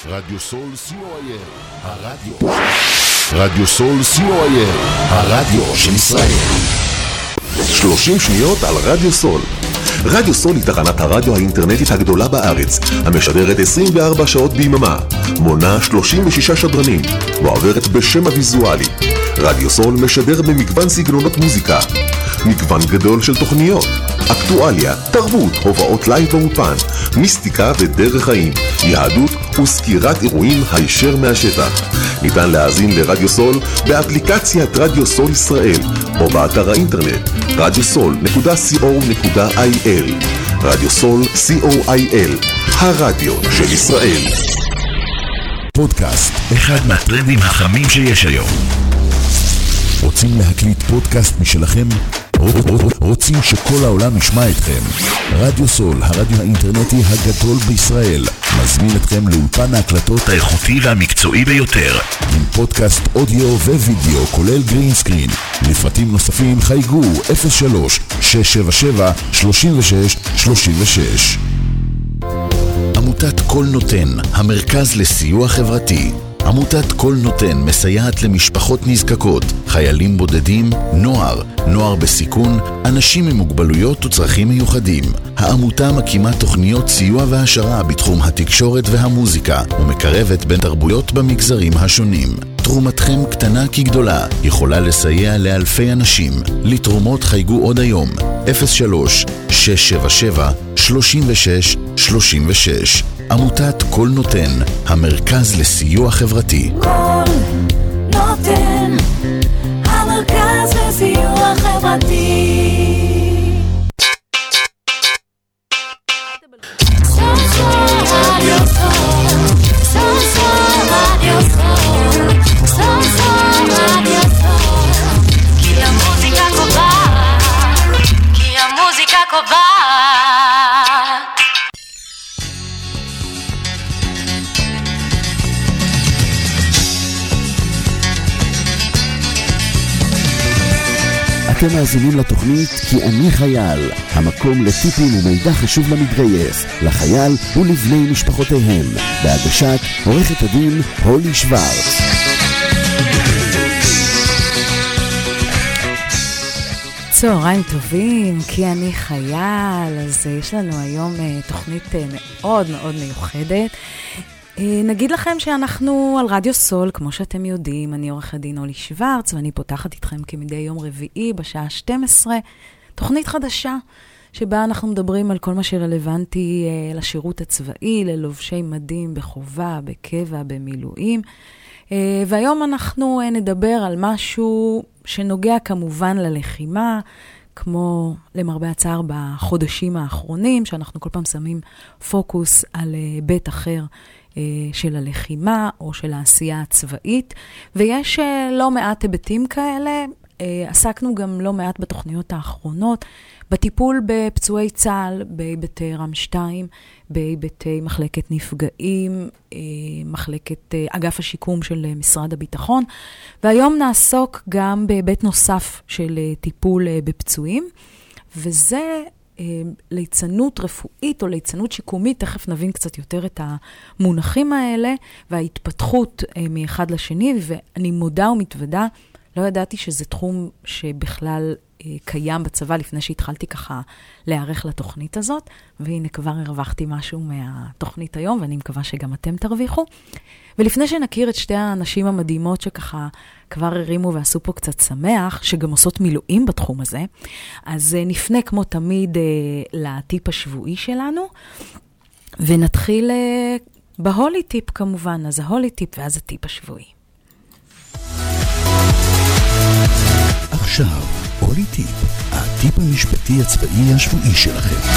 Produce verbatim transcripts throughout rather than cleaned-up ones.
רדיו סול סי או איי אל, הרדיו. רדיו סול סי או איי אל, הרדיו של ישראל. שלושים שניות על רדיו סול. רדיו סול היא תחנת הרדיו האינטרנטית הגדולה בארץ, המשדרת עשרים וארבע שעות ביממה, מונה שלושים ושישה שדרנים, ועוברת בשם הוויזואלי. רדיו סול משדר במגוון סגנונות מוזיקה, מגוון גדול של תוכניות, אקטואליה, תרבות, הובאות לייב ואופן, מיסטיקה ודרך חיים, יהדות וסקירת אירועים הישר מהשטח. ניתן להאזין לרדיו סול באפליקציית רדיו סול ישראל, או באתר האינטרנט רדיו סול נקודה סי או נקודה איי אל. רדיו סול סי או איי אל, הרדיו של ישראל. פודקאסט, אחד מהטרנדים החמים שיש היום. רוצים להקליט פודקאסט משלכם? רוצים שכל העולם ישמע אתכם? רדיו סול, הרדיו האינטרנטי הגדול בישראל, מזמין אתכם לאולפן ההקלטות האיכותי והמקצועי ביותר, עם פודקאסט אודיו ווידאו כולל גרין סקרין. לפרטים נוספים חייגו אפס שלוש שש שבע שבע שלושים ושש שלושים ושש. עמותת כל נותן, המרכז לסיוע חברתי. עמותת כל נותן מסייעת למשפחות נזקקות, חיילים בודדים, נוער, נוער בסיכון, אנשים עם מוגבלויות וצרכים מיוחדים. העמותה מקימה תוכניות סיוע והשרה בתחום התקשורת והמוזיקה, ומקרבת בין תרבויות במגזרים השונים. תרומתכם קטנה כגדולה, יכולה לסייע לאלפי אנשים. לתרומות חייגו עוד היום, אפס שלוש שש שבע שבע שלושים ושש שלושים ושש. עמותת כל נותן, המרכז לסיוע חברתי. כל נותן, המרכז לסיוע חברתי. כי המוזיקה קובעת, כי המוזיקה קובעת. אתם מאזינים לתוכנית כי אני חייל, המקום לטיפים ומידע חשוב למתגייס, לחייל ולבני משפחותיהם, בהגשת עורכת הדין הולי שוורץ. צהריים טובים, כי אני חייל. אז יש לנו היום תוכנית מאוד מאוד מיוחדת. נגיד לכם שאנחנו על רדיו סול, כמו שאתם יודעים, אני עורכת דין הולי שוורץ, ואני פותחת איתכם כמדי יום רביעי בשעה שתים עשרה, תוכנית חדשה, שבה אנחנו מדברים על כל מה שרלוונטי לשירות הצבאי, ללובשי מדים בחובה, בקבע, במילואים. והיום אנחנו נדבר על משהו שנוגע כמובן ללחימה, כמו למרבה הצער בחודשים האחרונים, שאנחנו כל פעם שמים פוקוס על בית אחר של הלחימה או של העשייה הצבאית, ויש לא מעט היבטים כאלה. עסקנו גם לא מעט בתוכניות האחרונות, בטיפול בפצועי צה"ל, בהיבטי רם שתיים, בהיבטי מחלקת נפגעים, מחלקת אגף השיקום של משרד הביטחון, והיום נעסוק גם בהיבט נוסף של טיפול בפצועים, וזה ליצנות רפואית או ליצנות שיקומית. תכף נבין קצת יותר את המונחים האלה וההתפתחות מאחד לשני, ואני מודה ומתוודה, לא ידעתי שזה תחום שבכלל קיים בצבא לפני שהתחלתי ככה להיערך לתוכנית הזאת, והנה כבר הרווחתי משהו מהתוכנית היום, ואני מקווה שגם אתם תרוויחו. ולפני שנכיר את שתי האנשים המדהימות שככה כבר הרימו ועשו פה קצת שמח, שגם עושות מילואים בתחום הזה, אז נפנה כמו תמיד לטיפ השבועי שלנו, ונתחיל בהולי טיפ כמובן. אז ההולי טיפ ואז הטיפ השבועי. עכשיו, הולי טיפ, הטיפ המשפטי הצבאי השבועי שלכם.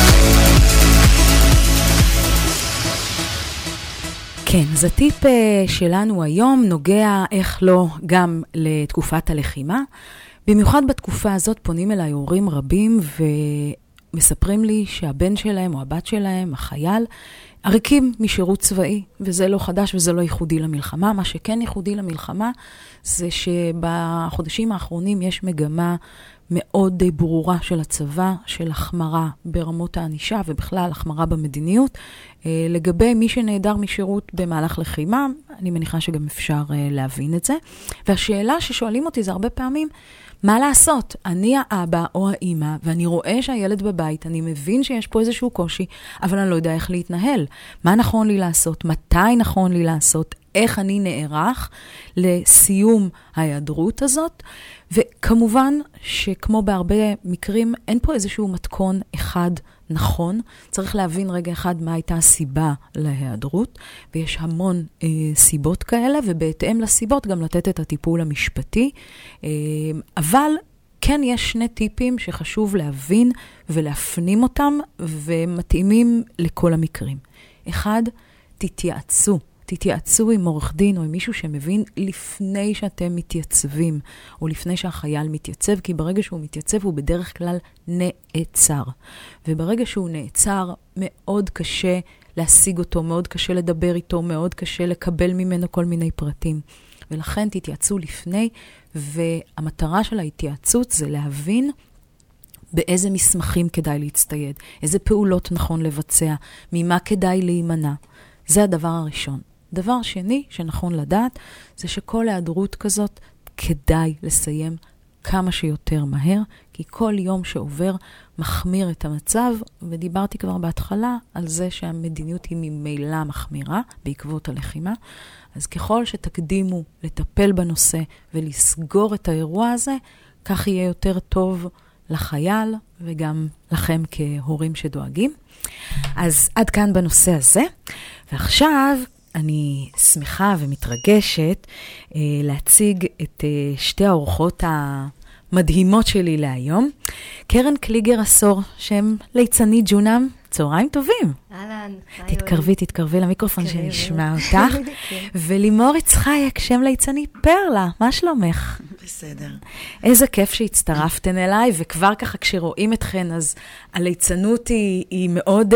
כן, אז הטיפ שלנו היום נוגע, איך לא, גם לתקופת הלחימה. במיוחד בתקופה הזאת פונים אליי הורים רבים ומספרים לי שהבן שלהם או הבת שלהם, החייל, עריקים משירות צבאי, וזה לא חדש וזה לא ייחודי למלחמה. מה שכן ייחודי למלחמה, זה שבחודשים האחרונים יש מגמה מאוד ברורה של הצבא, של החמרה ברמות הענישה, ובכלל החמרה במדיניות, לגבי מי שנעדר משירות במהלך לחימה. אני מניחה שגם אפשר להבין את זה. והשאלה ששואלים אותי זה הרבה פעמים, מה לעשות? אני האבא או האמא, ואני רואה שהילד בבית, אני מבין שיש פה איזשהו קושי, אבל אני לא יודע איך להתנהל. מה נכון לי לעשות? מתי נכון לי לעשות? איך אני נערך לסיום ההיעדרות הזאת? וכמובן שכמו בהרבה מקרים, אין פה איזשהו מתכון אחד נכון. צריך להבין רגע אחד מה הייתה הסיבה להיעדרות, ויש המון אה, סיבות כאלה, ובהתאם לסיבות גם לתת את הטיפול המשפטי. אה, אבל כן יש שני טיפים שחשוב להבין ולהפנים אותם, ומתאימים לכל המקרים. אחד, תתייעצו. תתייעצו עם עורך דין או עם מישהו שמבין לפני שאתם מתייצבים, או לפני שהחייל מתייצב, כי ברגע שהוא מתייצב הוא בדרך כלל נעצר. וברגע שהוא נעצר, מאוד קשה להשיג אותו, מאוד קשה לדבר איתו, מאוד קשה לקבל ממנו כל מיני פרטים. ולכן תתייעצו לפני, והמטרה של ההתייעצות זה להבין באיזה מסמכים כדאי להצטייד, איזה פעולות נכון לבצע, ממה כדאי להימנע. זה הדבר הראשון. דבר שני שנכון לדעת, זה שכל היעדרות כזאת כדאי לסיים כמה שיותר מהר, כי כל יום שעובר מחמיר את המצב, ודיברתי כבר בהתחלה על זה שהמדיניות היא ממילא מחמירה בעקבות הלחימה, אז ככל שתקדימו לטפל בנושא ולסגור את האירוע הזה, כך יהיה יותר טוב לחייל וגם לכם כהורים שדואגים. אז עד כאן בנושא הזה, ועכשיו אני שמחה ומתרגשת אה, להציג את אה, שתי האורחות המדהימות שלי להיום. קרן קליגר עשור, שם ליצני ג'ונם, צהריים טובים. אהלן. תתקרבי, תתקרבי למיקרופון שנשמע אותך. ולימור יצחייק, שם ליצני פרלה, מה שלומך? בסדר. איזה כיף שהצטרפתן אליי, וכבר ככה כשרואים אתכן, אז הליצנות היא, היא מאוד...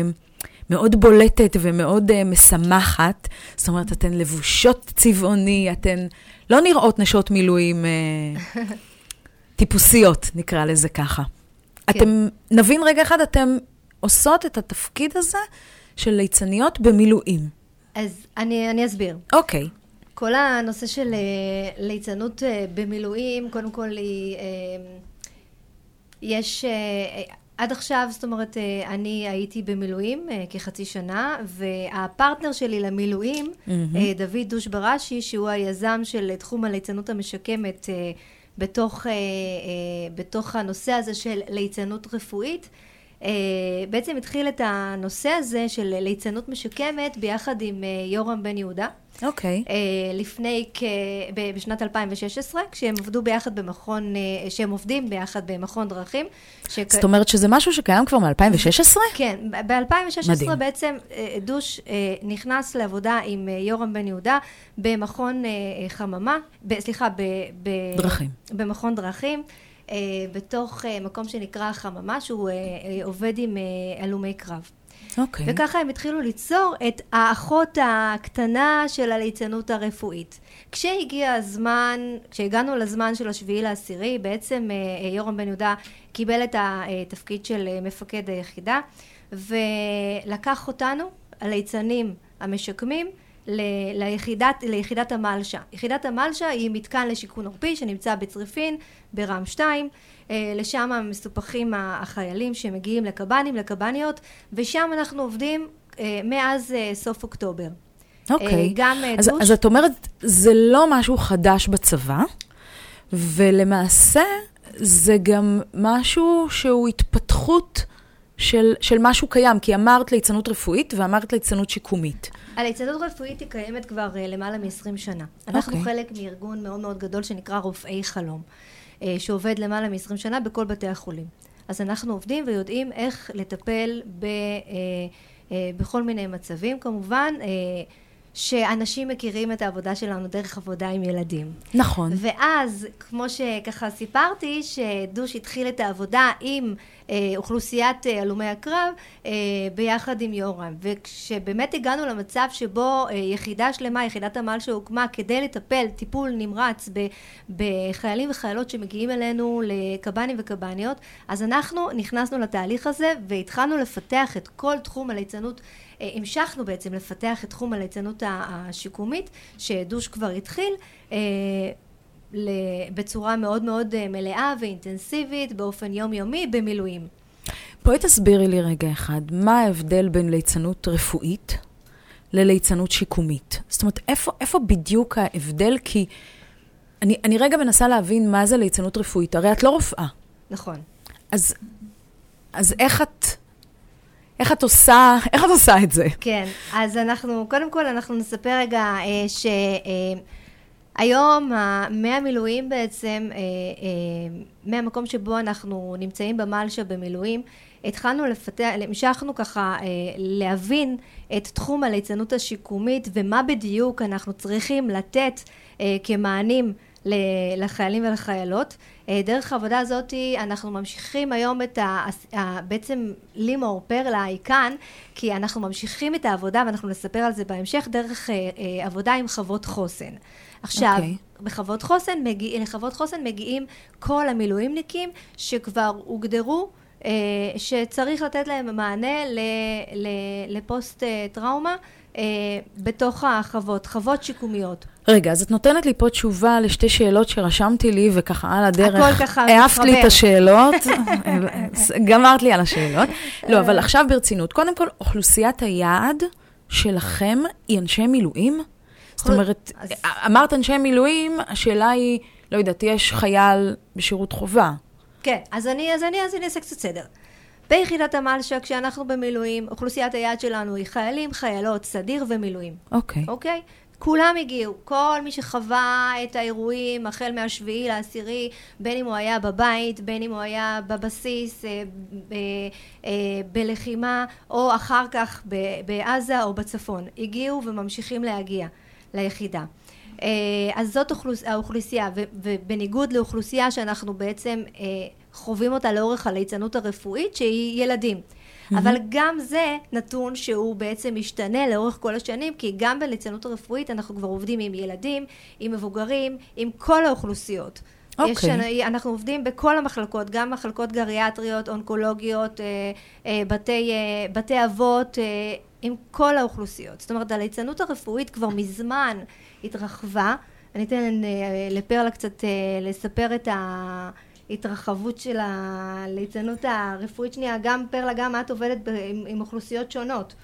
מאוד בולטת ומאוד uh, משמחת. זאת אומרת, אתן לבושות צבעוני, אתן לא נראות נשות מילואים uh, טיפוסיות, נקרא לזה ככה. כן. אתם, נבין רגע אחד, אתם עושות את התפקיד הזה של ליצניות במילואים. אז אני, אני אסביר. אוקיי. כל הנושא של uh, ליצנות uh, במילואים, קודם כל היא, uh, יש... Uh, עד עכשיו, זאת אומרת, אני הייתי במילואים כחצי שנה, והפרטנר שלי למילואים, mm-hmm. דוד דוש בראשי, שהוא היזם של תחום הליצנות המשקמת בתוך, בתוך הנושא הזה של ליצנות רפואית, בעצם התחיל את הנושא הזה של ליצנות משקמת ביחד עם יורם בן יהודה. אוקיי. Okay. לפני כ... בשנת אלפיים ושש עשרה, כשהם עבדו ביחד במכון, שהם עובדים ביחד במכון דרכים. שכ... זאת אומרת שזה משהו שקיים כבר מ-אלפיים ושש עשרה? כן, ב-אלפיים ושש עשרה מדהים. בעצם דוש נכנס לעבודה עם יורם בן יהודה במכון חממה, ב... סליחה, ב... ב... דרכים. במכון דרכים. Uh, בתוך uh, מקום שנקרא חממה, שהוא uh, uh, עובד עם uh, אלומי קרב. אוקיי. Okay. וככה הם התחילו ליצור את האחות הקטנה של הליצנות הרפואית. כשהגיע הזמן, כשהגענו לזמן של השביעי לעשירי, בעצם uh, יורם בן יהודה קיבל את התפקיד של uh, מפקד היחידה, ולקח אותנו, הליצנים המשקמים, ליחידת, ליחידת המלשה. יחידת המלשה היא מתקן לשיקון עורפי שנמצא בצריפין, ברם שתיים, לשם מסופחים החיילים שמגיעים לקבנים, לקבניות, ושם אנחנו עובדים מאז סוף אוקטובר. אוקיי. גם אז, דוש... אז את אומרת, זה לא משהו חדש בצבא, ולמעשה זה גם משהו שהוא התפתחות של, של משהו קיים, כי אמרת ליצנות רפואית ואמרת ליצנות שיקומית. הליצנות רפואית היא קיימת כבר uh, למעלה מ-עשרים שנה. אנחנו okay. חלק מארגון מאוד מאוד גדול שנקרא רופאי חלום, uh, שעובד למעלה מ-עשרים שנה בכל בתי החולים. אז אנחנו עובדים ויודעים איך לטפל ב, uh, uh, בכל מיני מצבים, כמובן, uh, שאנשים מכירים את העבודה שלנו דרך עבודה עם ילדים. נכון. ואז, כמו שככה סיפרתי, שדוש התחיל את העבודה עם אה, אוכלוסיית אה, הלומי הקרב, אה, ביחד עם יורם. וכשבאמת הגענו למצב שבו אה, יחידה שלמה, יחידת המעל שהוקמה, כדי לטפל טיפול נמרץ ב, בחיילים וחיילות שמגיעים אלינו לקב"נים וקב"ניות, אז אנחנו נכנסנו לתהליך הזה, והתחלנו לפתח את כל תחום הליצנות, המשכנו בעצם לפתח את תחום הליצנות השיקומית, שדוש כבר התחיל, בצורה מאוד מאוד מלאה ואינטנסיבית, באופן יומיומי, במילואים. בואי תסבירי לי רגע אחד, מה ההבדל בין ליצנות רפואית לליצנות שיקומית? זאת אומרת, איפה, איפה בדיוק ההבדל? כי אני, אני רגע מנסה להבין מה זה ליצנות רפואית. הרי את לא רופאה. נכון. אז, אז איך את... איך את עושה, איך את עושה את זה? כן, אז אנחנו, קודם כל אנחנו נספר רגע שהיום מהמילואים בעצם, מהמקום שבו אנחנו נמצאים במלשה במילואים, התחלנו לפתח, המשכנו ככה להבין את תחום הליצנות השיקומית ומה בדיוק אנחנו צריכים לתת כמענים לחיילים ולחיילות. דרך העבודה הזאת אנחנו ממשיכים היום את ה... בעצם לימור פרלה היא כאן, כי אנחנו ממשיכים את העבודה, ואנחנו נספר על זה בהמשך, דרך עבודה עם חוות חוסן. עכשיו, okay. בחוות חוסן, מגיע, לחוות חוסן מגיעים כל המילואימניקים שכבר הוגדרו, שצריך לתת להם מענה ל, ל, לפוסט טראומה, בתוך החוות, חוות שיקומיות. רגע, אז את נותנת לי פה תשובה לשתי שאלות שרשמתי לי, וככה על הדרך, הכל ככה העפת לי את השאלות, גמרת לי על השאלות. לא, אבל עכשיו ברצינות. קודם כל, אוכלוסיית היעד שלכם היא אנשי מילואים? זאת אומרת, אמרת אנשי מילואים, השאלה היא, לא יודעת, יש חייל בשירות חובה. כן, אז אני, אז אני, אז אני אעשה קצת סדר. ביחידת המלשה, כשאנחנו במילואים, אוכלוסיית היעד שלנו היא חיילים, חיילות, סדיר ומילואים. אוקיי. אוקיי? כולם הגיעו, כל מי שחווה את האירועים, החל מהשביעי לעשירי, בין אם הוא היה בבית, בין אם הוא היה בבסיס, אה, ב, אה, בלחימה, או אחר כך בעזה או בצפון. הגיעו וממשיכים להגיע ליחידה. אה, אז זאת אוכלוס, האוכלוסייה, ו, ובניגוד לאוכלוסייה שאנחנו בעצם אה, חווים אותה לאורך הליצנות הרפואית, שהיא ילדים. Mm-hmm. אבל גם זה נתון שהוא בעצם משתנה לאורך כל השנים, כי גם בליצנות הרפואית אנחנו כבר עובדים עם ילדים, עם מבוגרים, עם כל האוכלוסיות. Okay. יש, אנחנו עובדים בכל המחלקות, גם מחלקות גריאטריות, אונקולוגיות, אה, אה, בתי, אה, בתי אבות, אה, עם כל האוכלוסיות. זאת אומרת, הליצנות הרפואית כבר מזמן התרחבה. אני אתן אה, לפרלה קצת אה, לספר את ה... התרחבות של הליצנות הרפואית שנייה, גם פרלה, גם את עובדת ב- עם, עם אוכלוסיות שונות.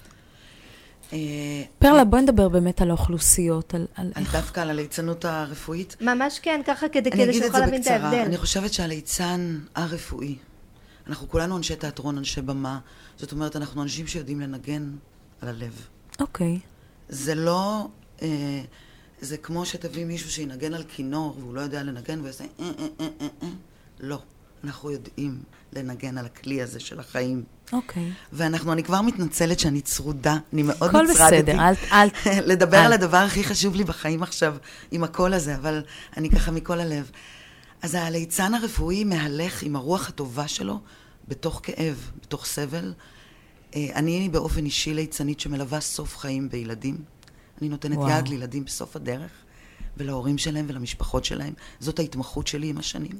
פרלה, בואי נדבר באמת על האוכלוסיות, על, על איך... דווקא על הליצנות הרפואית? ממש כן, ככה כדי, כדי שנוכל להבין את ההבדל. אני חושבת שהליצן הרפואי, אנחנו כולנו אנשי תיאטרון, אנשי במה, זאת אומרת, אנחנו אנשים שיודעים לנגן על הלב. אוקיי. זה לא... אה, זה כמו שתביא מישהו שינגן על כינור, והוא לא יודע לנגן, ויעשה אה, אה, אה, אה, אה. לא, אנחנו יודעים לנגן על הכלי הזה של החיים. אוקיי. ואנחנו, אני כבר מתנצלת שאני צרודה, אני מאוד כל נצרדתי. בסדר, אל, אל... לדבר אל. על הדבר הכי חשוב לי בחיים עכשיו, עם הקול הזה, אבל אני ככה מכל הלב. אז הליצן הרפואי מהלך עם הרוח הטובה שלו, בתוך כאב, בתוך סבל. אני באופן אישי ליצנית שמלווה סוף חיים בילדים. אני נותנת וואו. יד לילדים בסוף הדרך, ולהורים שלהם ולמשפחות שלהם. זאת ההתמחות שלי עם השנים.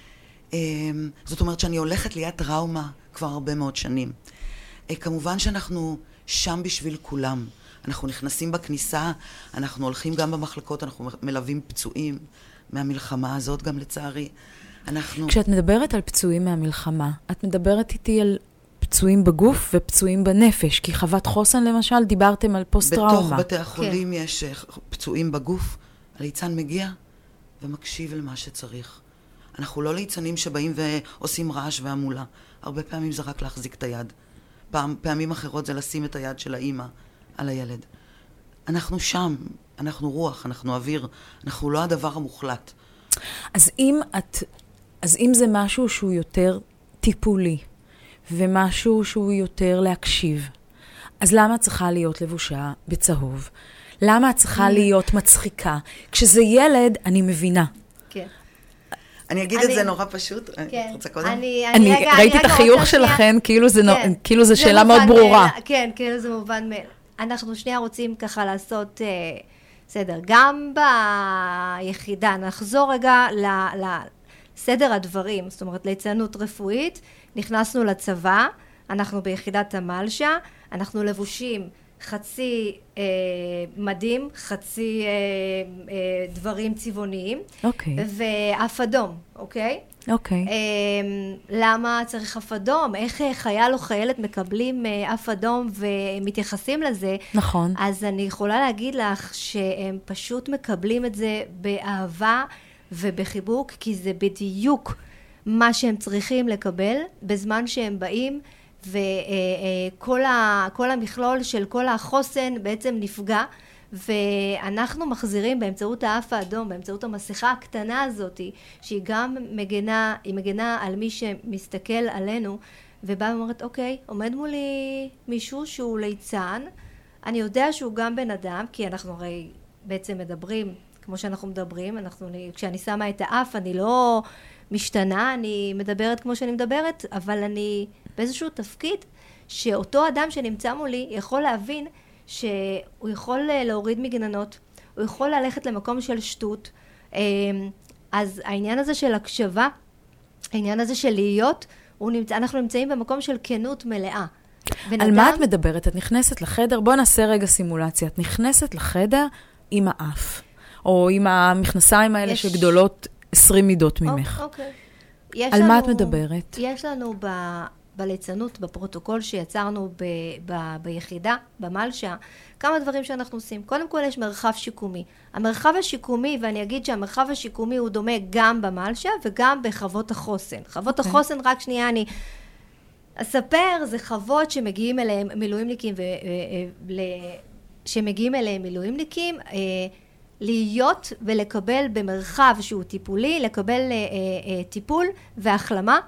זאת אומרת שאני הולכת ליד טראומה כבר הרבה מאוד שנים. כמובן שאנחנו שם בשביל כולם. אנחנו נכנסים בכניסה, אנחנו הולכים גם במחלקות, אנחנו מלווים פצועים מהמלחמה הזאת גם לצערי. אנחנו... כשאת מדברת על פצועים מהמלחמה, את מדברת איתי על פצועים בגוף ופצועים בנפש, כי חוות חוסן למשל, דיברתם על פוסט-טראומה. בתוך בתי החולים כן. יש פצועים בגוף, הליצן מגיע ומקשיב למה שצריך. אנחנו לא ליצנים שבאים ועושים רעש והמולה. הרבה פעמים זה רק להחזיק את היד. פעם, פעמים אחרות זה לשים את היד של האמא על הילד. אנחנו שם, אנחנו רוח, אנחנו אוויר, אנחנו לא הדבר המוחלט. אז אם את, אז אם זה משהו שהוא יותר טיפולי, ומשהו שהוא יותר להקשיב, אז למה את צריכה להיות לבושה בצהוב? למה את צריכה להיות מצחיקה? כשזה ילד, אני מבינה. כן. אני אגיד את זה נורא פשוט. כן. את רוצה קודם? אני ראיתי את החיוך שלכן, כאילו זו שאלה מאוד ברורה. כן, כאילו זה מובן מאליו. אנחנו שנייה רוצים ככה לעשות סדר. גם ביחידה, נחזור רגע לסדר הדברים, זאת אומרת, ליצנות רפואית, נכנסנו לצבא, אנחנו ביחידת המלשה, אנחנו לבושים חצי אה, מדים, חצי אה, אה, דברים צבעוניים, אוקיי. ואף אדום, אוקיי? אוקיי. אה, למה צריך אף אדום? איך חייל או חיילת מקבלים אה, אף אדום ומתייחסים לזה? נכון. אז אני יכולה להגיד לך שהם פשוט מקבלים את זה באהבה ובחיבוק, כי זה בדיוק מה שהם צריכים לקבל בזמן שהם באים, וכל כל המכלול של כל החוסן בעצם נפגע, ואנחנו מחזירים באמצעות האף האדום, באמצעות המסכה הקטנה הזאת, שהיא גם מגנה, היא מגנה על מי שמסתכל עלינו, ובאה ואומרת, אוקיי, עומד מולי מישהו שהוא ליצן, אני יודע שהוא גם בן אדם, כי אנחנו הרי בעצם מדברים, כמו שאנחנו מדברים, אנחנו, כשאני שמה את האף, אני לא משתנה, אני מדברת כמו שאני מדברת, אבל אני באיזשהו תפקיד שאותו אדם שנמצא מולי יכול להבין שהוא יכול להוריד מגננות, הוא יכול ללכת למקום של שטות. אז העניין הזה של הקשבה, העניין הזה של להיות, הוא נמצא, אנחנו נמצאים במקום של כנות מלאה. על אדם, מה את מדברת? את נכנסת לחדר, בוא נעשה רגע סימולציה, את נכנסת לחדר עם האף, או עם המכנסיים האלה יש... שגדולות עשרים מידות ממך. אוקיי. על לנו, מה את מדברת? יש לנו ב... בליצנות, בפרוטוקול שיצרנו ב, ב, ביחידה, במלשה, כמה דברים שאנחנו עושים. קודם כל יש מרחב שיקומי. המרחב השיקומי, ואני אגיד שהמרחב השיקומי הוא דומה גם במלשה וגם בחוות החוסן. חוות okay. החוסן, רק שנייה אני אספר, זה חוות שמגיעים אליהם מילואימניקים, ו, ו, שמגיעים אליהם מילואימניקים, להיות ולקבל במרחב שהוא טיפולי, לקבל טיפול והחלמה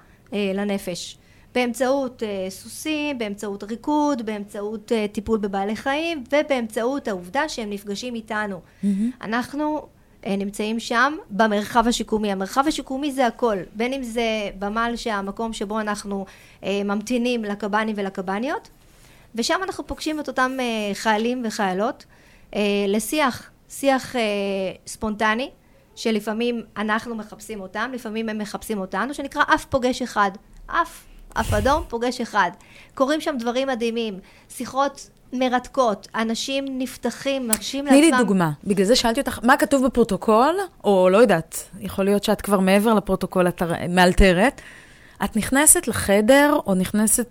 לנפש. באמצעות uh, סוסים, באמצעות ריקוד, באמצעות uh, טיפול בבעלי חיים, ובאמצעות העובדה שהם נפגשים איתנו. Mm-hmm. אנחנו uh, נמצאים שם במרחב השיקומי. המרחב השיקומי זה הכל, בין אם זה במלשה, המקום שבו אנחנו uh, ממתינים לקב"נים ולקב"ניות, ושם אנחנו פוגשים את אותם uh, חיילים וחיילות uh, לשיח, שיח uh, ספונטני, שלפעמים אנחנו מחפשים אותם, לפעמים הם מחפשים אותנו, שנקרא אף פוגש אחד. אף אף אדום פוגש אחד. קוראים שם דברים מדהימים, שיחות מרתקות, אנשים נפתחים, מרשים לעצמם. תני לי דוגמה, בגלל זה שאלתי אותך, מה כתוב בפרוטוקול, או לא יודעת, יכול להיות שאת כבר מעבר לפרוטוקול, את מאלתרת, את נכנסת לחדר, או נכנסת,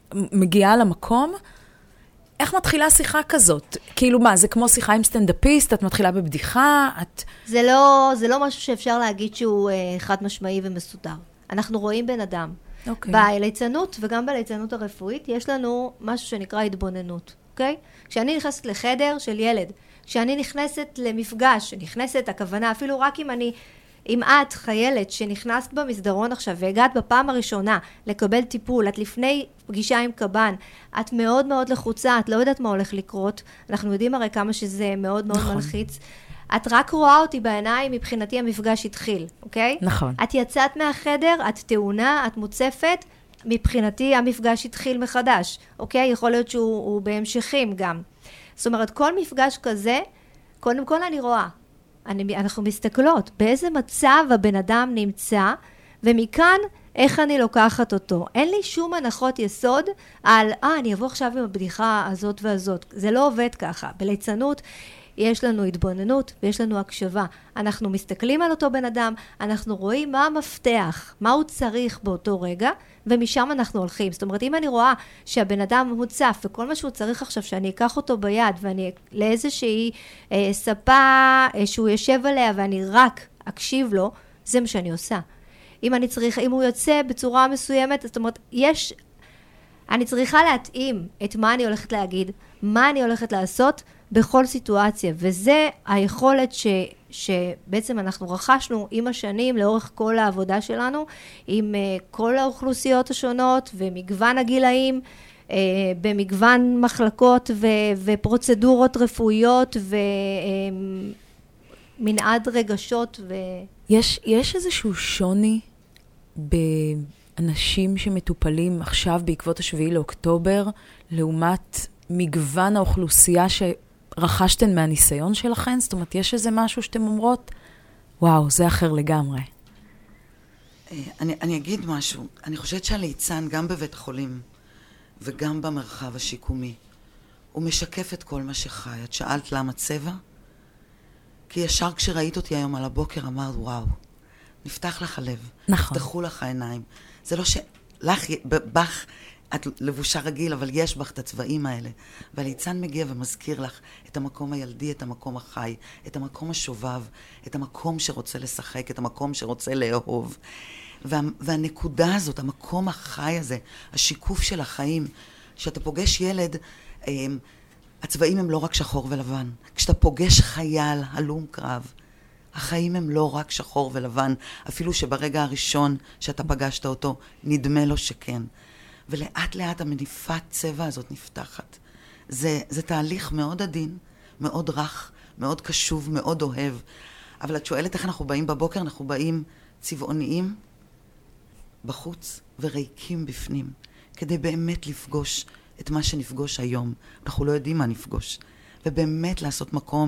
מגיעה למקום, איך מתחילה שיחה כזאת? כאילו מה, זה כמו שיחה עם סטנדאפיסט, את מתחילה בבדיחה, את... זה לא, זה לא משהו שאפשר להגיד שהוא אה, חד משמעי ומסודר. אנחנו רואים בן אדם. Okay. בליצנות וגם בליצנות הרפואית יש לנו משהו שנקרא התבוננות, אוקיי? Okay? כשאני נכנסת לחדר של ילד, כשאני נכנסת למפגש, נכנסת הכוונה, אפילו רק אם אני, אם את חיילת שנכנסת במסדרון עכשיו והגעת בפעם הראשונה לקבל טיפול, את לפני פגישה עם קב"ן, את מאוד מאוד לחוצה, את לא יודעת מה הולך לקרות, אנחנו יודעים הרי כמה שזה מאוד מאוד נכון. מלחיץ, את רק רואה אותי בעיניים, מבחינתי המפגש התחיל, אוקיי? נכון. את יצאת מהחדר, את טעונה, את מוצפת, מבחינתי המפגש התחיל מחדש, אוקיי? יכול להיות שהוא בהמשכים גם. זאת אומרת, כל מפגש כזה, קודם כל אני רואה, אני, אנחנו מסתכלות, באיזה מצב הבן אדם נמצא, ומכאן איך אני לוקחת אותו. אין לי שום הנחות יסוד על, אה, אני אבוא עכשיו עם הבדיחה הזאת והזאת. זה לא עובד ככה. בליצנות, יש לנו התבוננות ויש לנו הקשבה. אנחנו מסתכלים על אותו בן אדם, אנחנו רואים מה המפתח, מה הוא צריך באותו רגע, ומשם אנחנו הולכים. זאת אומרת, אם אני רואה שהבן אדם מוצף, וכל מה שהוא צריך עכשיו, שאני אקח אותו ביד, ואני לאיזושהי אה, ספה אה, שהוא יושב עליה, ואני רק אקשיב לו, זה מה שאני עושה. אם אני צריך, אם הוא יוצא בצורה מסוימת, זאת אומרת, יש, אני צריכה להתאים את מה אני הולכת להגיד, מה אני הולכת לעשות, בכל סיטואציה, וזה היכולת ש, שבעצם אנחנו רכשנו עם השנים לאורך כל העבודה שלנו, עם uh, כל האוכלוסיות השונות ומגוון הגילאים, במגוון מחלקות ופרוצדורות רפואיות ומנעד רגשות. יש, יש איזשהו שוני באנשים שמטופלים עכשיו בעקבות השביעי לאוקטובר, לעומת מגוון האוכלוסייה שרכשתן מהניסיון שלכן? זאת אומרת, יש איזה משהו שאתם אומרות, וואו, זה אחר לגמרי. אני, אני אגיד משהו. אני חושבת שהליצן, גם בבית החולים וגם במרחב השיקומי, הוא משקף את כל מה שחי. את שאלת למה צבע? כי ישר כשראית אותי היום על הבוקר אמרת, וואו, נפתח לך הלב. נכון. נפתחו לך העיניים. זה לא שלך, בך, את לבושה רגיל, אבל יש בך את הצבעים האלה. והליצן מגיע ומזכיר לך את המקום הילדי, את המקום החי, את המקום השובב, את המקום שרוצה לשחק, את המקום שרוצה לאהוב. וה, והנקודה הזאת, המקום החי הזה, השיקוף של החיים, כשאתה פוגש ילד, הצבעים הם לא רק שחור ולבן. כשאתה פוגש חייל, הלום קרב, החיים הם לא רק שחור ולבן, אפילו שברגע הראשון שאתה פגשת אותו, נדמה לו שכן. ולאט לאט המניפת צבע הזאת נפתחת. זה, זה תהליך מאוד עדין, מאוד רך, מאוד קשוב, מאוד אוהב. אבל את שואלת איך אנחנו באים בבוקר, אנחנו באים צבעוניים בחוץ וריקים בפנים, כדי באמת לפגוש את מה שנפגוש היום. אנחנו לא יודעים מה נפגוש. ובאמת לעשות מקום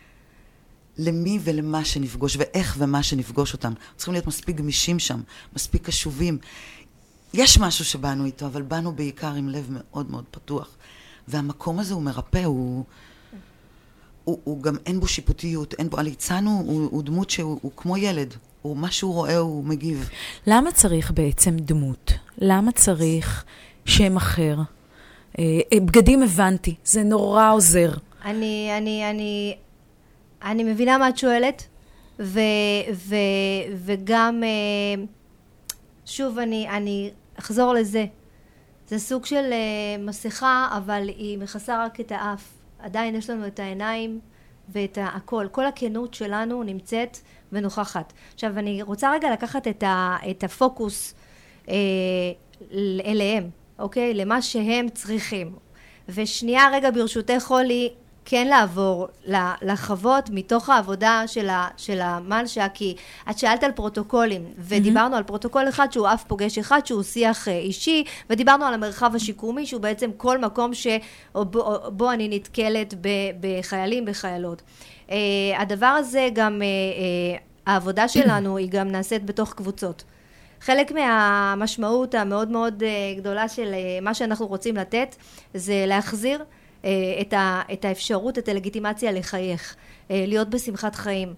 למי ולמה שנפגוש, ואיך ומה שנפגוש אותם. צריכים להיות מספיק גמישים שם, מספיק קשובים. יש משהו שבאנו איתו, אבל באנו בעיקר עם לב מאוד מאוד פתוח. והמקום הזה הוא מרפא, הוא, הוא, הוא גם אין בו שיפוטיות, אין בו, הליצן הוא, הוא, הוא דמות שהוא הוא כמו ילד. הוא, מה שהוא רואה הוא מגיב. למה צריך בעצם דמות? למה צריך שם אחר? בגדים הבנתי, זה נורא עוזר. אני, אני, אני, אני מבינה מה את שואלת, ו, ו, וגם, שוב, אני, אני אחזור לזה. זה סוג של מסכה, אבל היא מכסה רק את האף. עדיין יש לנו את העיניים ואת הכל. כל הכנות שלנו נמצאת ונוכחת. עכשיו, אני רוצה רגע לקחת את, ה, את הפוקוס אה, אליהם. אוקיי? למה שהם צריכים. ושנייה רגע ברשותך חולי, כן לעבור לחוות מתוך העבודה של, ה, של המלשה, כי את שאלת על פרוטוקולים, ודיברנו mm-hmm. על פרוטוקול אחד שהוא אף פוגש אחד, שהוא שיח אישי, ודיברנו על המרחב השיקומי, שהוא בעצם כל מקום שבו בו אני נתקלת ב, בחיילים, בחיילות. Uh, הדבר הזה גם, uh, uh, העבודה שלנו היא גם נעשית בתוך קבוצות. חלק מהמשמעות המאוד מאוד גדולה של מה שאנחנו רוצים לתת, זה להחזיר את, ה, את האפשרות, את הלגיטימציה לחייך, להיות בשמחת חיים.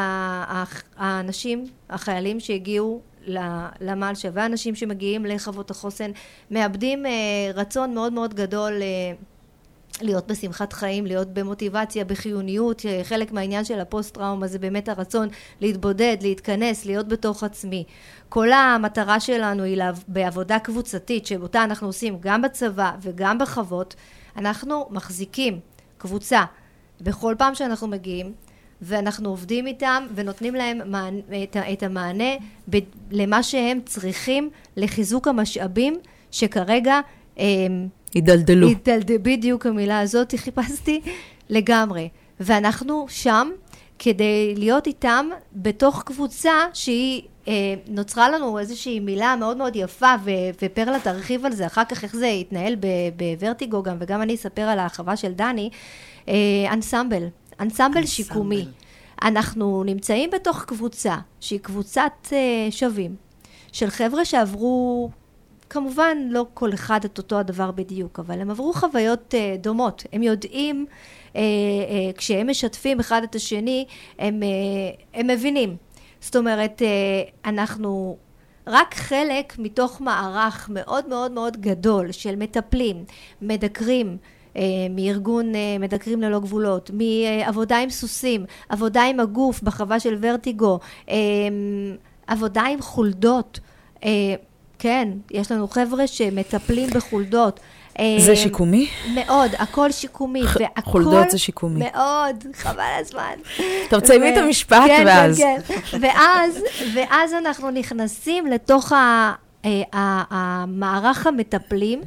האנשים, החיילים שהגיעו למלשה, והאנשים שמגיעים לחוות החוסן, מאבדים רצון מאוד מאוד גדול להיות בשמחת חיים, להיות במוטיבציה, בחיוניות. חלק מהעניין של הפוסט-טראומה זה באמת הרצון להתבודד, להתכנס, להיות בתוך עצמי. כל המטרה שלנו היא בעבודה קבוצתית, שבאותה אנחנו עושים גם בצבא וגם בחוות. אנחנו מחזיקים קבוצה בכל פעם שאנחנו מגיעים, ואנחנו עובדים איתם ונותנים להם מענה, את, את המענה ב, למה שהם צריכים לחיזוק המשאבים שכרגע ידלדלו. ידלדל, בדיוק המילה הזאת חיפשתי לגמרי. ואנחנו שם כדי להיות איתם בתוך קבוצה שהיא אה, נוצרה לנו איזושהי מילה מאוד מאוד יפה, ו- ופרלה תרחיב על זה אחר כך איך זה יתנהל בוורטיגו גם, וגם אני אספר על החווה של דני. אה, אנסמבל, אנסמבל שיקומי. אנחנו נמצאים בתוך קבוצה שהיא קבוצת אה, שווים של חבר'ה שעברו, כמובן לא כל אחד את אותו הדבר בדיוק, אבל הם עברו חוויות אה, דומות. הם יודעים, אה, אה, כשהם משתפים אחד את השני, הם, אה, הם מבינים. זאת אומרת, אה, אנחנו רק חלק מתוך מערך מאוד מאוד מאוד גדול של מטפלים, מדקרים, אה, מארגון אה, מדקרים ללא גבולות, מעבודה עם סוסים, עבודה עם הגוף בחווה של ורטיגו, אה, עבודה עם חולדות, אה, כן, יש לנו חבר'ה שמטפלים בחולדות. זה שיקומי? מאוד, הכל שיקומי. חולדות זה שיקומי. מאוד, חבל הזמן. טוב, ציימי את המשפט ואז. כן, כן, ואז, ואז אנחנו נכנסים לתוך המערך המטפלים,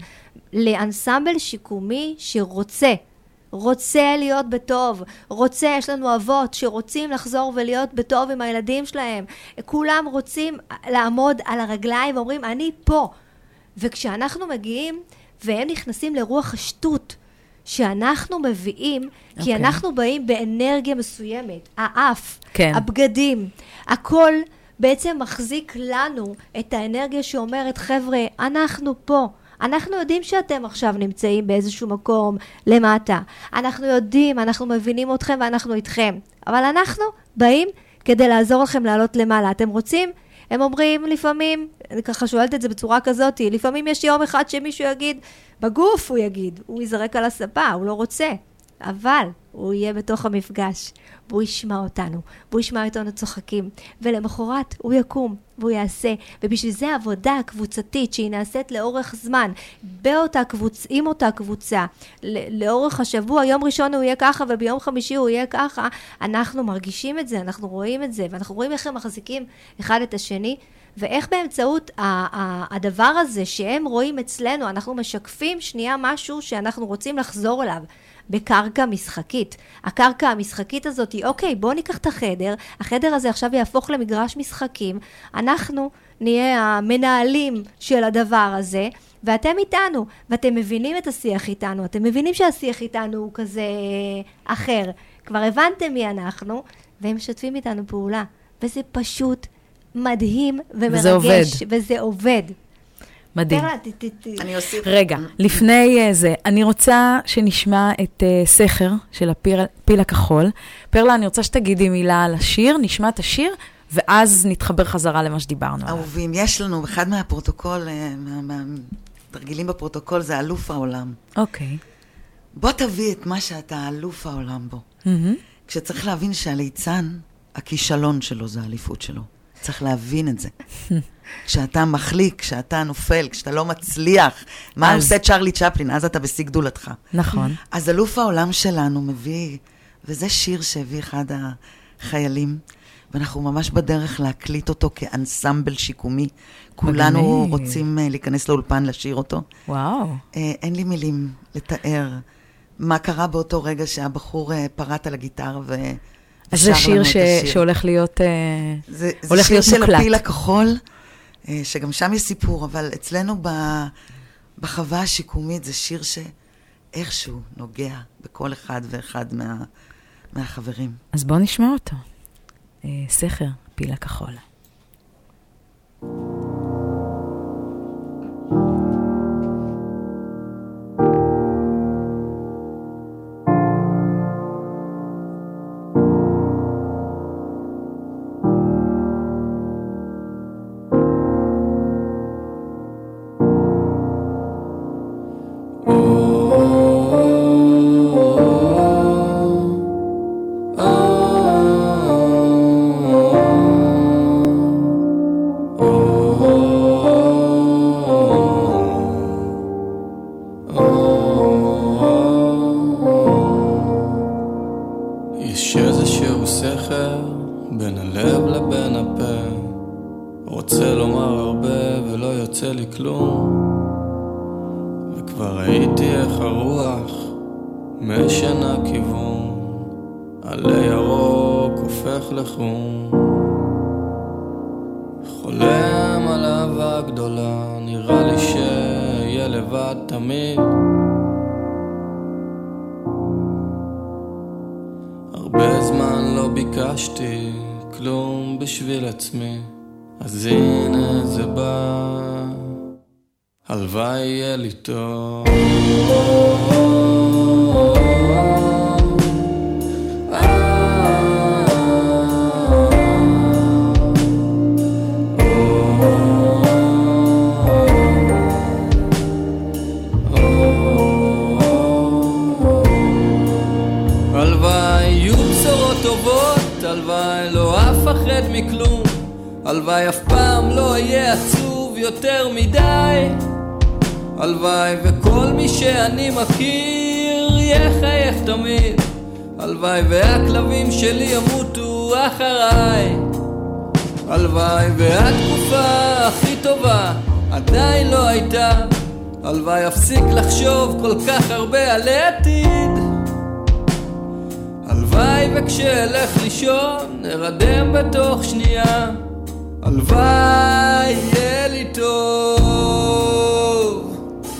לאנסמבל שיקומי שרוצה, רוצה להיות בטוב, רוצה, יש לנו אבות שרוצים לחזור ולהיות בטוב עם הילדים שלהם, כולם רוצים לעמוד על הרגליים ואומרים, אני פה. וכשאנחנו מגיעים והם נכנסים לרוח השטות שאנחנו מביאים, okay. כי אנחנו באים באנרגיה מסוימת, האף, כן. הבגדים, הכל בעצם מחזיק לנו את האנרגיה שאומרת, חבר'ה, אנחנו פה. אנחנו יודעים שאתם עכשיו נמצאים באיזשהו מקום למטה. אנחנו יודעים, אנחנו מבינים אתכם ואנחנו איתכם. אבל אנחנו באים כדי לעזור לכם לעלות למעלה. אתם רוצים? הם אומרים לפעמים, אני ככה שואלת את זה בצורה כזאת, לפעמים יש יום אחד שמישהו יגיד, בגוף הוא יגיד, הוא יזרק על הספה, הוא לא רוצה. אבל הוא יהיה בתוך המפגש, והוא ישמע אותנו, והוא ישמע אותנו צוחקים, ולמחרת הוא יקום, והוא יעשה, ובשביל זה עבודה קבוצתית שהיא נעשית לאורך זמן, באותה קבוצ... עם אותה קבוצה, לאורך השבוע, יום ראשון הוא יהיה ככה, וביום חמישי הוא יהיה ככה, אנחנו מרגישים את זה, אנחנו רואים את זה, ואנחנו רואים איך הם מחזיקים אחד את השני, ואיך באמצעות הדבר הזה שהם רואים אצלנו, אנחנו משקפים שנייה משהו שאנחנו רוצים לחזור אליו, בקרקע משחקית. הקרקע המשחקית הזאת היא, אוקיי, בואו ניקח את החדר, החדר הזה עכשיו יהפוך למגרש משחקים, אנחנו נהיה המנהלים של הדבר הזה, ואתם איתנו, ואתם מבינים את השיח איתנו, אתם מבינים שהשיח איתנו הוא כזה אחר, כבר הבנתם מי אנחנו, והם משתפים איתנו פעולה, וזה פשוט מדהים ומרגש, וזה עובד. וזה עובד. מדהים. אני אוסיף. רגע, לפני זה, אני רוצה שנשמע את סכר של הפיל הכחול. פרלה, אני רוצה שתגידי מילה על השיר, נשמע את השיר, ואז נתחבר חזרה למה שדיברנו. אהובים, יש לנו, אחד מהפרוטוקול, מהתרגילים בפרוטוקול, זה אלוף העולם. אוקיי. בוא תביא את מה שאתה אלוף העולם בו. כשצריך להבין שהליצן, הכישלון שלו זה האליפות שלו. צריך להבין את זה. כשאתה מחליק, כשאתה נופל, כשאתה לא מצליח, מה עושה צ'רלי צ'פלין? אז אתה בשיא גדולתך. נכון. אז אלוף העולם שלנו מביא, וזה שיר שהביא אחד החיילים, ואנחנו ממש בדרך להקליט אותו כאנסמבל שיקומי. כולנו רוצים להיכנס לאולפן לשיר אותו. וואו. אין לי מילים לתאר מה קרה באותו רגע שהבחור פרט על הגיטר ו... אז זה שיר שהולך להיות מוקלט. זה שיר של הפיל הכחול, שגם שם יש סיפור, אבל אצלנו בחווה השיקומית זה שיר שאיכשהו נוגע בכל אחד ואחד מהחברים. אז בואו נשמע אותו. סכר, פיל הכחול. אז הנה זה בא, הלוואי יהיה לי טוב. הלוואי יהיו בשורות טובות, הלוואי לא אפחד מכלום, הלוואי אף פעם לא יהיה עצוב יותר מדי, הלוואי וכל מי שאני מכיר יחייך תמיד, הלוואי והכלבים שלי ימותו אחריי, הלוואי והתקופה הכי טובה עדיין לא הייתה, הלוואי אפסיק לחשוב כל כך הרבה על העתיד. הלוואי וכשאלך לישון נרדם בתוך שנייה. הלוואי יהיה לי טוב.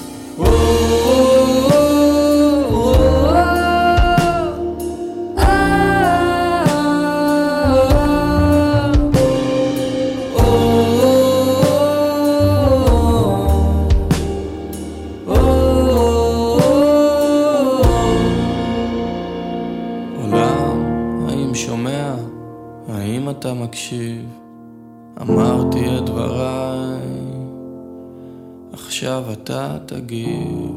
אתה מקשיב, אמרתי את דבריי, עכשיו אתה תגיב.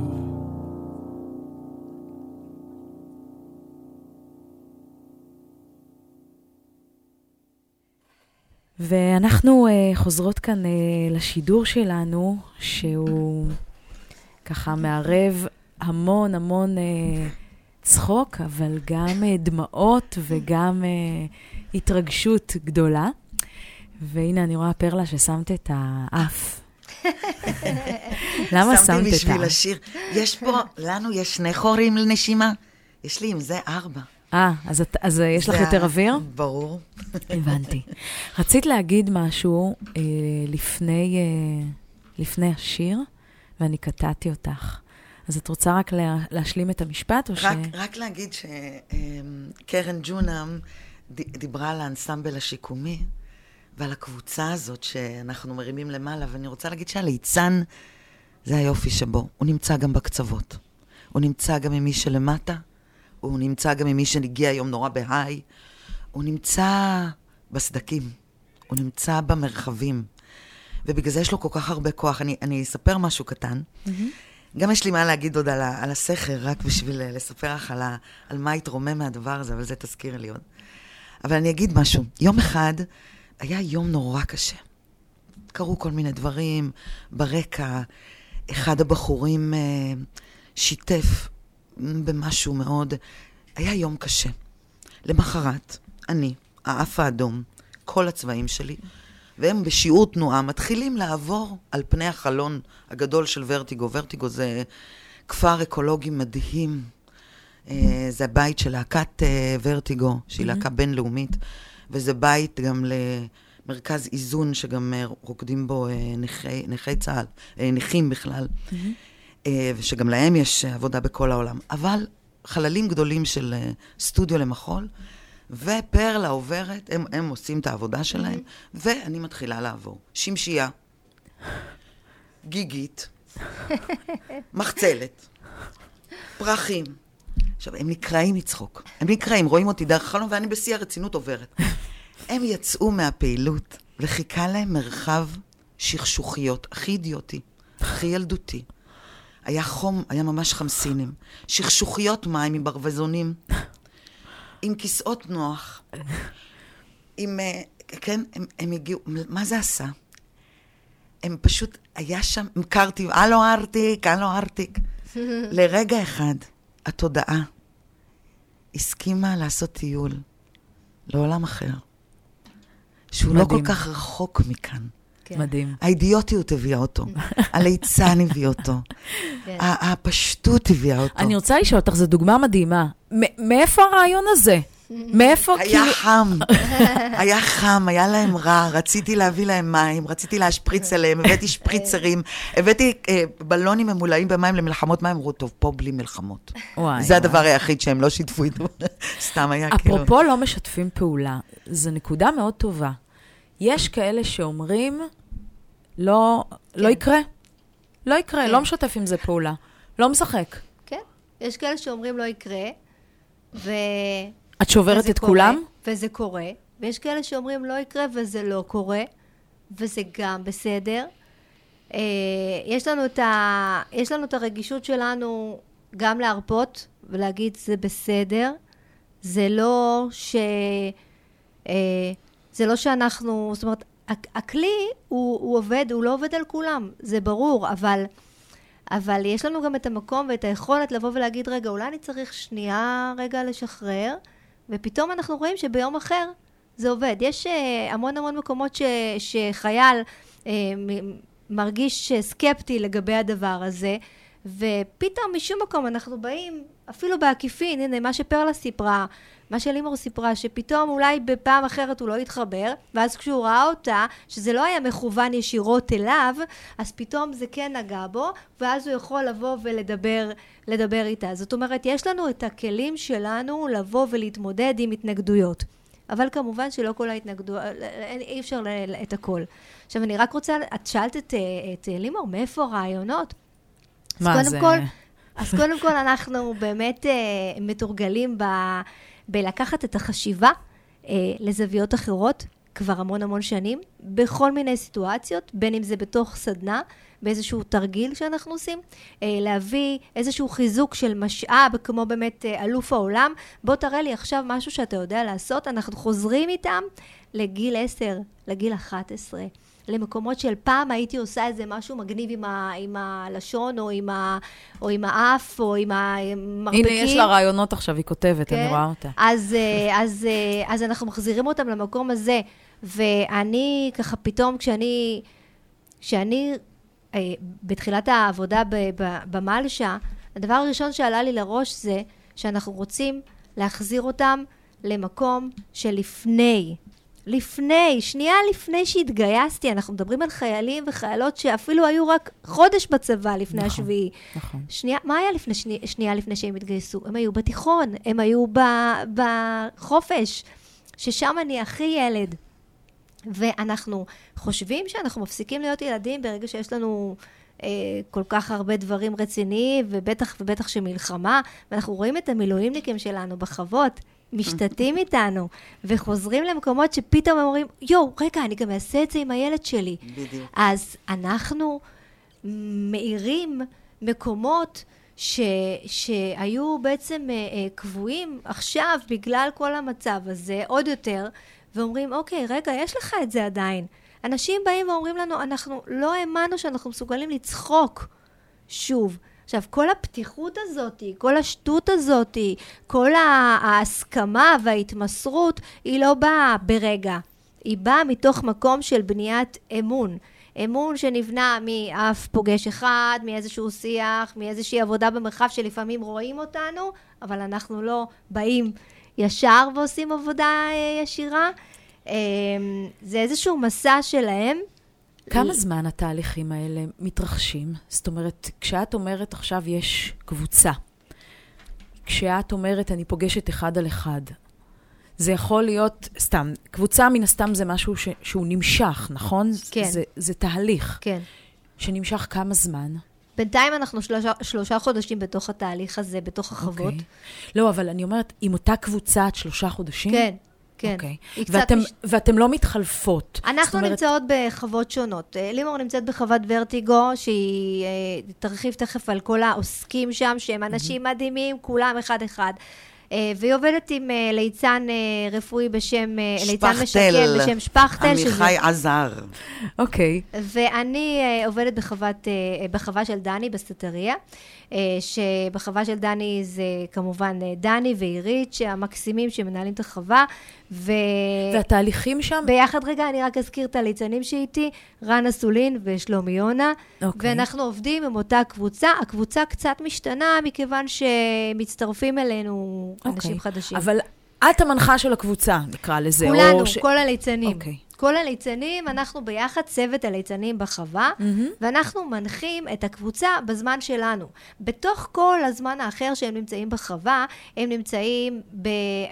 ואנחנו uh, חוזרות כאן uh, לשידור שלנו, שהוא ככה מערב המון המון uh, צחוק, אבל גם uh, דמעות וגם uh, התרגשות גדולה. והנה אני רואה פרלה ששמת את האף. למה שמת את האף? שמתי בשביל השיר. יש פה, לנו יש שני חורים לנשימה. יש לי עם זה ארבע. אה, אז, אז יש לך יותר אוויר? ברור. הבנתי. רצית להגיד משהו אה, לפני, אה, לפני השיר, ואני קטעתי אותך. אז את רוצה רק לה, להשלים את המשפט? או רק, ש... רק להגיד שקרן ג'ונם דיברה על האנסמבל השיקומי, ועל הקבוצה הזאת שאנחנו מרימים למעלה, ואני רוצה להגיד שהליצן זה היופי שבו. הוא נמצא גם בקצוות. הוא נמצא גם עם מי שלמטה, הוא נמצא גם עם מי שנגיע היום נורא בהיי, הוא נמצא בסדקים, הוא נמצא במרחבים, ובגלל זה יש לו כל כך הרבה כוח. אני, אני אספר משהו קטן. Mm-hmm. גם יש לי מה להגיד עוד על, ה, על הסכר, רק בשביל לספר לך על, ה, על מה התרומם מהדבר הזה, אבל זה תזכיר לי עוד. אבל אני אגיד משהו. יום אחד היה יום נורא קשה. קרו כל מיני דברים ברקע. אחד הבחורים אה, שיתף במשהו מאוד. היה יום קשה. למחרת, אני, האף האדום, כל הצבעים שלי, והם בשיעור תנועה מתחילים לעבור על פני החלון הגדול של ורטיגו. ורטיגו זה כפר אקולוגי מדהים. זה הבית של להקת ורטיגו, שהיא להקה בינלאומית, וזה בית גם למרכז איזון, שגם רוקדים בו נכי, נכי צה"ל, נכים בכלל, ושגם להם יש עבודה בכל העולם. אבל חללים גדולים של סטודיו למחול, ופרלה עוברת, הם, הם עושים את העבודה שלהם, ואני מתחילה לעבור. שמשייה, גיגית, מחצלת, פרחים. עכשיו, הם נקראים מצחוק. הם נקראים, רואים אותי דרך החלום, ואני בשיא הרצינות עוברת. הם יצאו מהפעילות, וחיכה להם מרחב שכשוכיות, הכי אידיוטי, הכי ילדותי. היה חום, היה ממש חמסינים. שכשוכיות מים עם ברווזונים, עם כיסאות נוח, עם, כן, הם, הם הגיעו, מה זה עשה? הם פשוט, היה שם, קרתי, הלו ארטיק, הלו ארטיק. לרגע אחד, התודעה הסכימה לעשות טיול לעולם אחר, שהוא מדהים. לא כל כך רחוק מכאן. כן. מדהים. האידיוטיות הביאה אותו, הליצן הביא אותו, כן. הפשטות הביאה אותו. אני רוצה לשאול אותך, זו דוגמה מדהימה. מאיפה הרעיון הזה? מאיפה היה כאילו... חם, היה חם, היה להם רע, רציתי להביא להם מים, רציתי להשפריץ עליהם, הבאתי שפריצרים, הבאתי אה, בלונים ממולאים במים למלחמות מים, אמרו, טוב, פה בלי מלחמות. וואי, זה וואי. הדבר היחיד שהם לא שיתפו איתו, סתם היה כאילו... אפרופו לא משתפים פעולה, זו נקודה מאוד טובה. יש כאלה שאומרים, לא, כן. לא יקרה, לא יקרה, כן. לא משתף עם זה פעולה, לא משחק. כן, יש כאלה שאומרים לא יקרה, ו... את שוברת את קורה, כולם? וזה קורה. ויש כאלה שאומרים לא יקרה וזה לא קורה, וזה גם בסדר. אה, יש לנו את ה, יש לנו את הרגישות שלנו גם להרפות ולהגיד זה בסדר. זה לא ש... אה, זה לא שאנחנו... זאת אומרת, הכלי הוא, הוא עובד, הוא לא עובד על כולם, זה ברור, אבל... אבל יש לנו גם את המקום ואת היכולת לבוא ולהגיד, רגע, אולי אני צריך שנייה רגע לשחרר, ופתאום אנחנו רואים שביום אחר זה עובד. יש uh, המון המון מקומות ש, שחייל uh, מרגיש סקפטי לגבי הדבר הזה, ופתאום משום מקום אנחנו באים, אפילו בעקיפין, הנה מה שפרלה סיפרה, מה שלימור סיפרה, שפתאום אולי בפעם אחרת הוא לא יתחבר, ואז כשהוא ראה אותה, שזה לא היה מכוון ישירות אליו, אז פתאום זה כן נגע בו, ואז הוא יכול לבוא ולדבר לדבר איתה. זאת אומרת, יש לנו את הכלים שלנו לבוא ולהתמודד עם התנגדויות. אבל כמובן שלא כל ההתנגדויות, אי אפשר את הכל. עכשיו, אני רק רוצה, את שאלת את, את לימור, מאיפה הרעיונות? מה זה? כל, אז קודם כל אנחנו באמת uh, מתורגלים ב, בלקחת את החשיבה uh, לזוויות אחרות, כבר המון המון שנים, בכל מיני סיטואציות, בין אם זה בתוך סדנה, באיזשהו תרגיל שאנחנו עושים, uh, להביא איזשהו חיזוק של משאב, כמו באמת uh, אלוף העולם, בוא תראה לי עכשיו משהו שאתה יודע לעשות, אנחנו חוזרים איתם לגיל עשר, לגיל אחת עשרה. למקומות של פעם הייתי עושה איזה משהו מגניב עם, ה, עם הלשון, או עם, ה, או עם האף, או עם המרפקים. הנה, יש לה רעיונות עכשיו, היא כותבת, כן? אני רואה אותה. אז, אז, אז אנחנו מחזירים אותם למקום הזה, ואני ככה פתאום, כשאני, כשאני בתחילת העבודה במלשה, הדבר הראשון שעלה לי לראש זה, שאנחנו רוצים להחזיר אותם למקום שלפני, לפני, שנייה לפני שהתגייסתי, אנחנו מדברים על חיילים וחיילות שאפילו היו רק חודש בצבא לפני נכון, השביעי. נכון. שנייה, מה היה לפני, שני, שנייה לפני שהם התגייסו? הם היו בתיכון, הם היו ב, בחופש, ששם אני הכי ילד. ואנחנו חושבים שאנחנו מפסיקים להיות ילדים ברגע שיש לנו אה, כל כך הרבה דברים רציניים, ובטח ובטח שמלחמה, ואנחנו רואים את המילואימניקים שלנו בחוות, משתתים איתנו, וחוזרים למקומות שפתאום הם אומרים, יו, רגע, אני גם אעשה את זה עם הילד שלי. בדיוק. אז אנחנו מאירים מקומות ש, שהיו בעצם אה, אה, קבועים עכשיו, בגלל כל המצב הזה, עוד יותר, ואומרים, אוקיי, רגע, יש לך את זה עדיין. אנשים באים ואומרים לנו, אנחנו לא האמנו שאנחנו מסוגלים לצחוק שוב. עכשיו, כל הפתיחות הזאת, כל השטות הזאת, כל ההסכמה וההתמסרות, היא לא באה ברגע. היא באה מתוך מקום של בניית אמון. אמון שנבנה מאף פוגש אחד, מאיזשהו שיח, מאיזושהי עבודה במרחב שלפעמים רואים אותנו, אבל אנחנו לא באים ישר ועושים עבודה ישירה. זה איזשהו מסע שלהם. כמה זמן התהליכים האלה מתרחשים? זאת אומרת, כשאת אומרת עכשיו יש קבוצה, כשאת אומרת אני פוגשת אחד על אחד, זה יכול להיות, סתם, קבוצה מן הסתם זה משהו ש, שהוא נמשך, נכון? כן. זה, זה תהליך. כן. שנמשך כמה זמן? בינתיים אנחנו שלושה, שלושה חודשים בתוך התהליך הזה, בתוך החוות. Okay. לא, אבל אני אומרת, עם אותה קבוצה עד שלושה חודשים? כן. כן. Okay. ואתם, מש... ואתם לא מתחלפות. אנחנו אומרת... נמצאות בחוות שונות. לימור נמצאת בחוות ורטיגו, שהיא תרחיב תכף על כל העוסקים שם, שהם אנשים mm-hmm. מדהימים, כולם אחד אחד. והיא עובדת עם ליצן רפואי בשם, ליצן משקם בשם שפחטל. עמיחי עזר. אוקיי. ואני עובדת בחוות, בחווה של דני בסטריה, שבחווה של דני זה כמובן דני ועירית, שהמקסימים שמנהלים את החווה. ו... והתהליכים שם? ביחד רגע, אני רק אזכיר את הליצנים שאיתי, רנה סולין ושלומי יונה, אוקיי. ואנחנו עובדים עם אותה קבוצה. הקבוצה קצת משתנה, מכיוון שמצטרפים אלינו אנשים אוקיי. חדשים. אבל את המנחה של הקבוצה, נקרא לזה. כולנו, או ש... כל הליצנים. אוקיי. כל הליצנים, אנחנו ביחד צוות הליצנים בחווה, mm-hmm. ואנחנו מנחים את הקבוצה בזמן שלנו. בתוך כל הזמן האחר שהם נמצאים בחווה, הם נמצאים ב,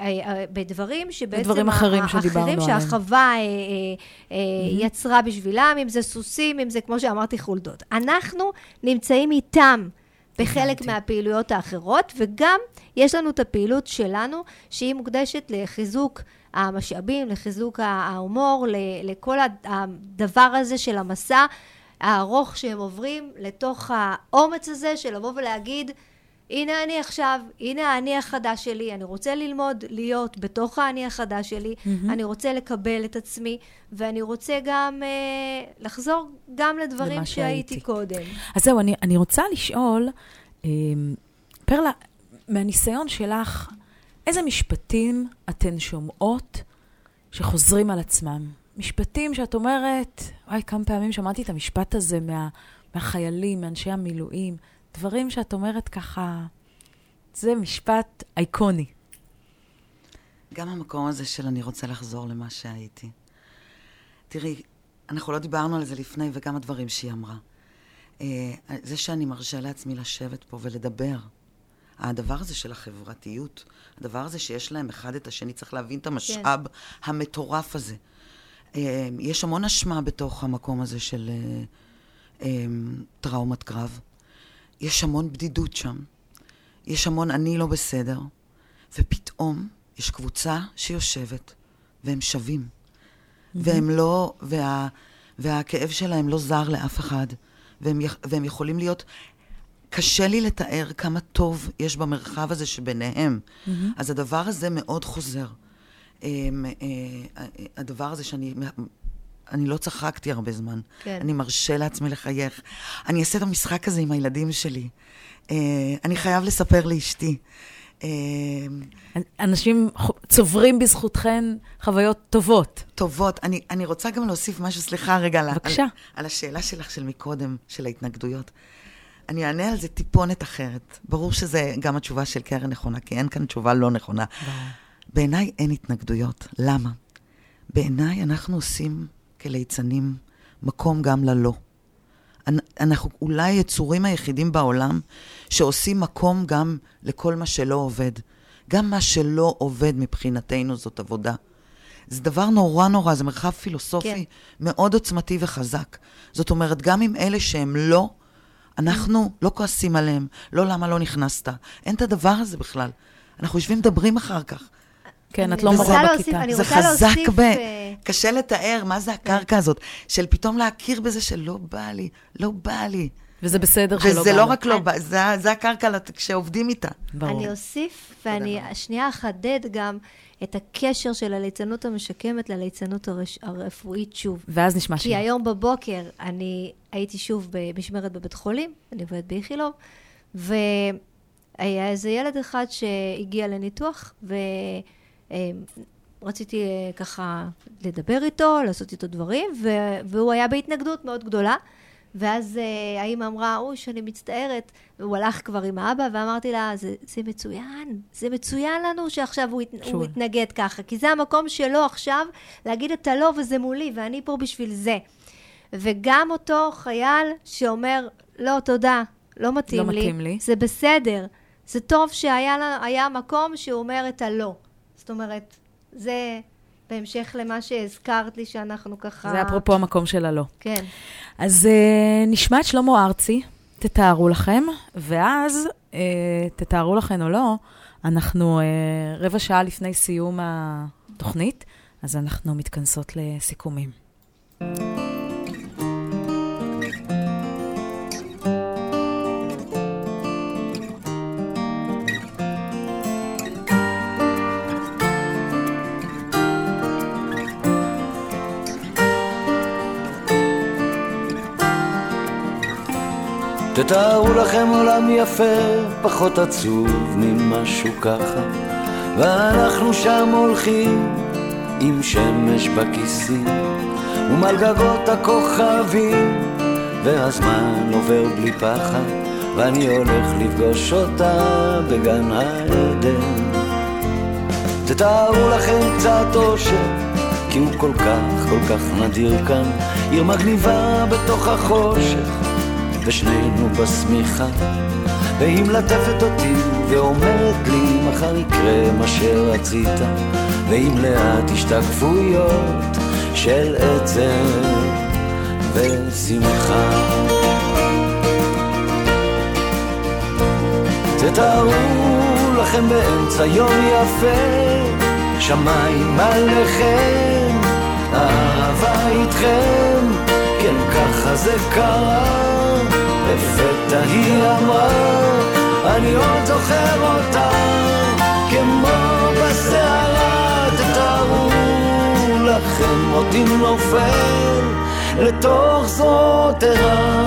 בדברים שבעצם... בדברים אחרים שדיברנו עליהם. שהחווה אה, אה, mm-hmm. יצרה בשבילם, אם זה סוסים, אם זה כמו שאמרתי חולדות. אנחנו נמצאים איתם בחלק מהפעילויות האחרות, וגם יש לנו את הפעילות שלנו, שהיא מוקדשת לחיזוק המשאבים, לחיזוק ההומור, לכל הדבר הזה של המסע הארוך שהם עוברים, לתוך האומץ הזה של לבוא ולהגיד, הנה אני עכשיו, הנה האני החדש שלי, אני רוצה ללמוד להיות בתוך האני החדש שלי, mm-hmm. אני רוצה לקבל את עצמי, ואני רוצה גם אה, לחזור גם לדברים שהייתי קודם. אז זהו, אני, אני רוצה לשאול, אה, פרלה, מהניסיון שלך, איזה משפטים אתן שומעות שחוזרים על עצמם משפטים שאת אומרת, וואי, כמה פעמים שמעתי את המשפט הזה מה, מהחיילים, מאנשי המילואים, דברים שאת אומרת ככה, זה משפט אייקוני. גם המקום הזה של אני רוצה לחזור למה שהייתי. תראי, אנחנו לא דיברנו על זה לפני, וגם הדברים שהיא אמרה. זה שאני מרשה לעצמי לשבת פה ולדבר, הדבר הזה של החברתיות, הדבר הזה שיש להם אחד את השני, צריך להבין את המשאב כן. המטורף הזה. יש המון אשמה בתוך המקום הזה של טראומת קרב. יש המון בדידות שם. יש המון אני לא בסדר. ופתאום יש קבוצה שיושבת, והם שווים. Mm-hmm. והם לא, וה, והכאב שלהם לא זר לאף אחד. והם, והם יכולים להיות... קשה לי לתאר כמה טוב יש במרחב הזה שביניהם. Mm-hmm. אז הדבר הזה מאוד חוזר. הדבר הזה שאני... אני לא צחקתי הרבה זמן. כן. אני מרשה לעצמי לחייך. אני אעשה את המשחק הזה עם הילדים שלי. אני חייב לספר לאשתי. אנשים צוברים בזכותכן חוויות טובות. טובות. אני, אני רוצה גם להוסיף משהו, סליחה רגע, בבקשה. על, על השאלה שלך של מקודם, של ההתנגדויות. אני אענה על זה טיפונת אחרת. ברור שזה גם התשובה של קרן נכונה, כי אין כאן תשובה לא נכונה. בעיניי אין התנגדויות. למה? בעיניי אנחנו עושים כליצנים מקום גם ללא. אנחנו אולי יצורים היחידים בעולם שעושים מקום גם לכל מה שלא עובד. גם מה שלא עובד מבחינתנו זאת עבודה. זה דבר נורא נורא, זה מרחב פילוסופי כן. מאוד עוצמתי וחזק. זאת אומרת, גם עם אלה שהם לא, אנחנו לא כועסים עליהם. לא למה לא נכנסת. אין את הדבר הזה בכלל. אנחנו יושבים מדברים אחר כך. כן, את לא מורה בכיתה. זה חזק ב... קשה לתאר מה זה הקרקע הזאת, של פתאום להכיר בזה שלא בא לי, לא בא לי. וזה בסדר שלא בא לי. וזה לא רק לא בא, זה הקרקע כשעובדים איתה. אני אוסיף, ואני שנייה אחדד גם את הקשר של הליצנות המשקמת לליצנות הרפואית שוב. ואז נשמע שנייה. כי היום בבוקר אני הייתי שוב במשמרת בבית חולים, אני עובדת באיכילוב, והיה איזה ילד אחד שהגיע לניתוח, ו... רציתי ככה לדבר איתו, לעשות איתו דברים, והוא היה בהתנגדות מאוד גדולה, ואז האמא אמרה, אוי, שאני מצטערת, והוא הלך כבר עם האבא, ואמרתי לה, זה, זה מצוין, זה מצוין לנו שעכשיו הוא, הוא התנגד ככה, כי זה המקום שלו עכשיו, להגיד את הלא וזה מולי, ואני פה בשביל זה. וגם אותו חייל שאומר, לא, תודה, לא מתאים, לא לי, מתאים לי, זה בסדר, זה טוב שהיה היה מקום שהוא אומר את הלא. זאת אומרת, זה בהמשך למה שהזכרת לי שאנחנו ככה... זה אפרופו המקום של הלא. כן. אז uh, נשמע את שלמה ארצי, תתארו לכם, ואז uh, תתארו לכם או לא, אנחנו uh, רבע שעה לפני סיום התוכנית, אז אנחנו מתכנסות לסיכומים. תתארו לכם עולם יפה, פחות עצוב ממשהו ככה, ואנחנו שם הולכים עם שמש בכיסים ומעל גגות הכוכבים, והזמן עובר בלי פחד, ואני הולך לפגוש אותה בגן העדן. תתארו לכם קצת אושר, כי הוא כל כך כל כך נדיר כאן, עיר מגניבה בתוך החושך, ושנינו בסמיכה, והיא מלטפת אותי ואומרת לי מחר יקרה מה שרצית, ואם לאט השתקפויות של עצב ושמחה. תתארו לכם באמצע יום יפה, שמיים עליכם, אהבה איתכם, כן ככה זה קרה, לפתע היא אמרה, אני עוד זוכר אותה, כמו בסערה. תתארו לכם אותי נופל לתוך זרועותיה,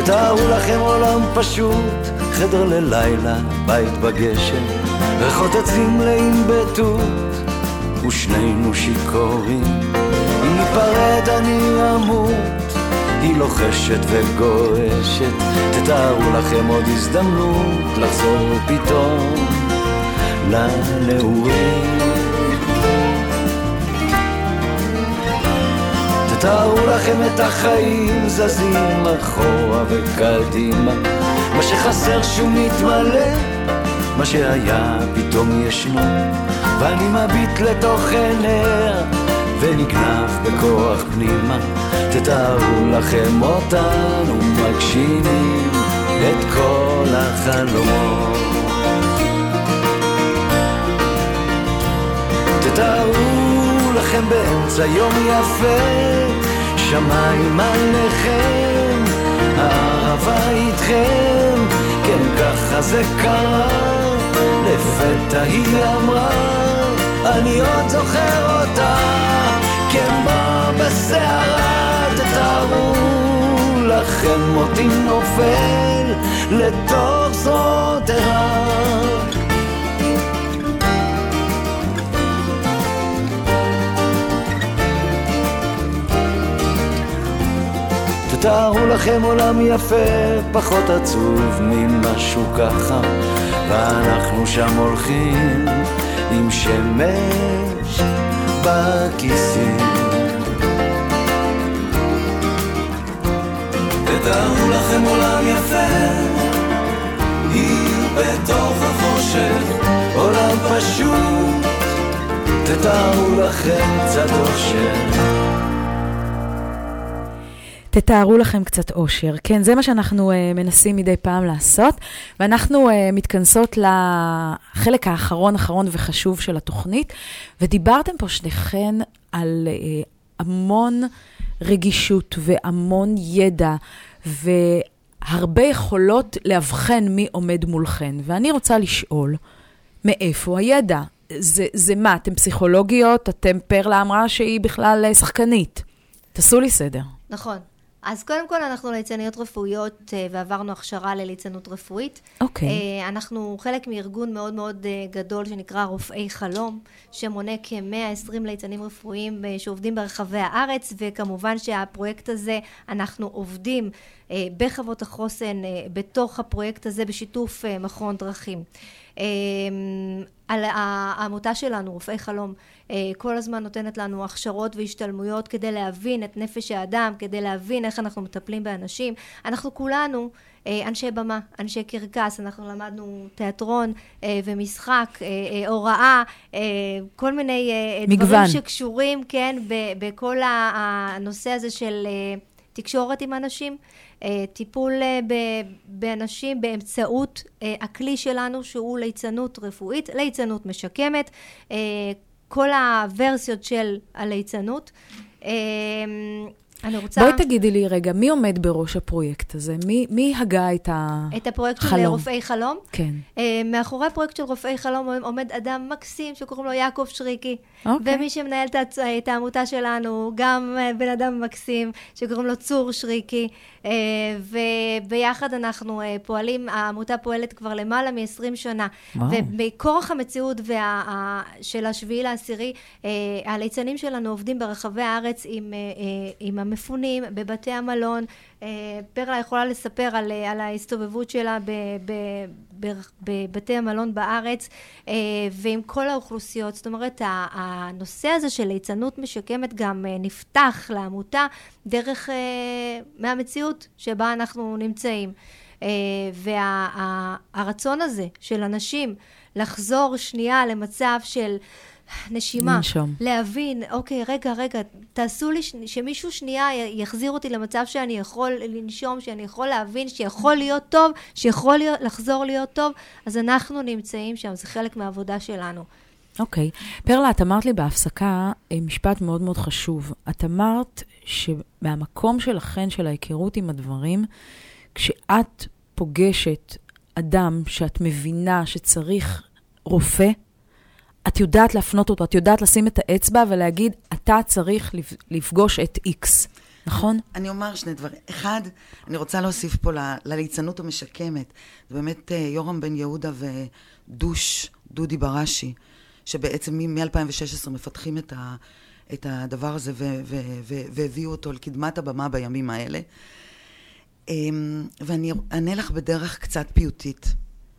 תתארו לכם עולם פשוט, חדר ללילה, בית בגשם, ריחות עצים מלאים בתות, ושנינו שיכורים. אם ניפרד אני אמות, היא לוחשת וגועשת. תתארו לכם עוד הזדמנות לחזור פתאום לנעורים. תתארו לכם את החיים זזים אחורה וקדימה, מה שחסר שהוא מתמלא, מה שהיה פתאום ישנו, ואני מביט לתוך עיניה ונגנב בכוח פנימה. תתארו לכם אותנו מגשימים את כל החלומות. תתארו לכם באמצע יום יפה, שמיים עליכם, הערבה איתכם, כן ככה זה קרה. לפתע היא אמרה, אני עוד זוכר אותה, כמו בסערה. תתארו לכם מותי נופל לתוך זרועותיה. תתארו לכם עולם יפה, פחות עצוב ממשהו ככה, ואנחנו שם הולכים עם שמש בכיסים. תתארו לכם עולם יפה, עיר בתוך החושך, עולם פשוט, תתארו לכם קצת אושר. תתארו לכם קצת אושר. כן, זה מה שאנחנו uh, מנסים מדי פעם לעשות, ואנחנו uh, מתכנסות לחלק האחרון, אחרון וחשוב של התוכנית, ודיברתם פה שניכן על uh, המון רגישות והמון ידע, והרבה יכולות להבחן מי עומד מולכן. ואני רוצה לשאול, מאיפה הידע? זה, זה מה? אתם פסיכולוגיות? אתם פרלה אמרה שהיא בכלל שחקנית. תעשו לי סדר. נכון. אז קודם כל אנחנו ליצניות רפואיות ועברנו הכשרה לליצנות רפואית. אוקיי. Okay. אנחנו חלק מארגון מאוד מאוד גדול שנקרא רופאי חלום, שמונה כ-מאה ועשרים ליצנים רפואיים שעובדים ברחבי הארץ, וכמובן שהפרויקט הזה אנחנו עובדים בחוות החוסן בתוך הפרויקט הזה בשיתוף מכון דרכים. על העמותה שלנו, רופאי חלום, כל הזמן נותנת לנו הכשרות והשתלמויות כדי להבין את נפש האדם, כדי להבין איך אנחנו מטפלים באנשים. אנחנו כולנו אנשי במה, אנשי קרקס, אנחנו למדנו תיאטרון ומשחק, הוראה, כל מיני מגוון. דברים שקשורים, כן, בכל הנושא הזה של תקשורת עם אנשים, טיפול באנשים באמצעות הכלי שלנו שהוא ליצנות רפואית, ליצנות משקמת, כל הוורסיות של הליצנות. אני רוצה... בואי תגידי לי רגע, מי עומד בראש הפרויקט הזה? מי, מי הגה את החלום? את הפרויקט של רופאי חלום? כן. מאחורי הפרויקט של רופאי חלום עומד אדם מקסים שקוראים לו יעקב שריקי. אוקיי. ומי שמנהל את העמותה שלנו, גם בן אדם מקסים שקוראים לו צור שריקי. וביחד אנחנו פועלים, העמותה פועלת כבר למעלה מ-עשרים שנה. וואו. ובכורח המציאות וה, של השביעי לעשירי, הליצנים שלנו עובדים ברחבי הארץ עם, עם המפונים, בבתי המלון. פרלה יכולה לספר על, על ההסתובבות שלה ב, ב, ב, בבתי המלון בארץ, ועם כל האוכלוסיות. זאת אומרת, הנושא הזה של ליצנות משקמת גם נפתח לעמותה דרך מהמציאות שבה אנחנו נמצאים. והרצון הזה של אנשים לחזור שנייה למצב של נשימה, לנשום. להבין, אוקיי, רגע, רגע, תעשו לי שמישהו שנייה יחזיר אותי למצב שאני יכול לנשום, שאני יכול להבין, שיכול להיות טוב, שיכול להיות, לחזור להיות טוב, אז אנחנו נמצאים שם, זה חלק מהעבודה שלנו. אוקיי. פרלה, את אמרת לי בהפסקה משפט מאוד מאוד חשוב. את אמרת שמהמקום שלכן, של ההיכרות עם הדברים, כשאת פוגשת אדם שאת מבינה שצריך רופא, את יודעת להפנות אותו, את יודעת לשים את האצבע ולהגיד, אתה צריך לפגוש את X. נכון? אני אומר שני דברים. אחד, אני רוצה להוסיף פה ל- לליצנות המשקמת. זה באמת יורם בן יהודה ודוש, דודי בראשי, שבעצם מ-אלפיים ושש עשרה מפתחים את, ה- את הדבר הזה ו- ו- ו- והביאו אותו לקדמת הבמה בימים האלה. ואני אענה לך בדרך קצת פיוטית.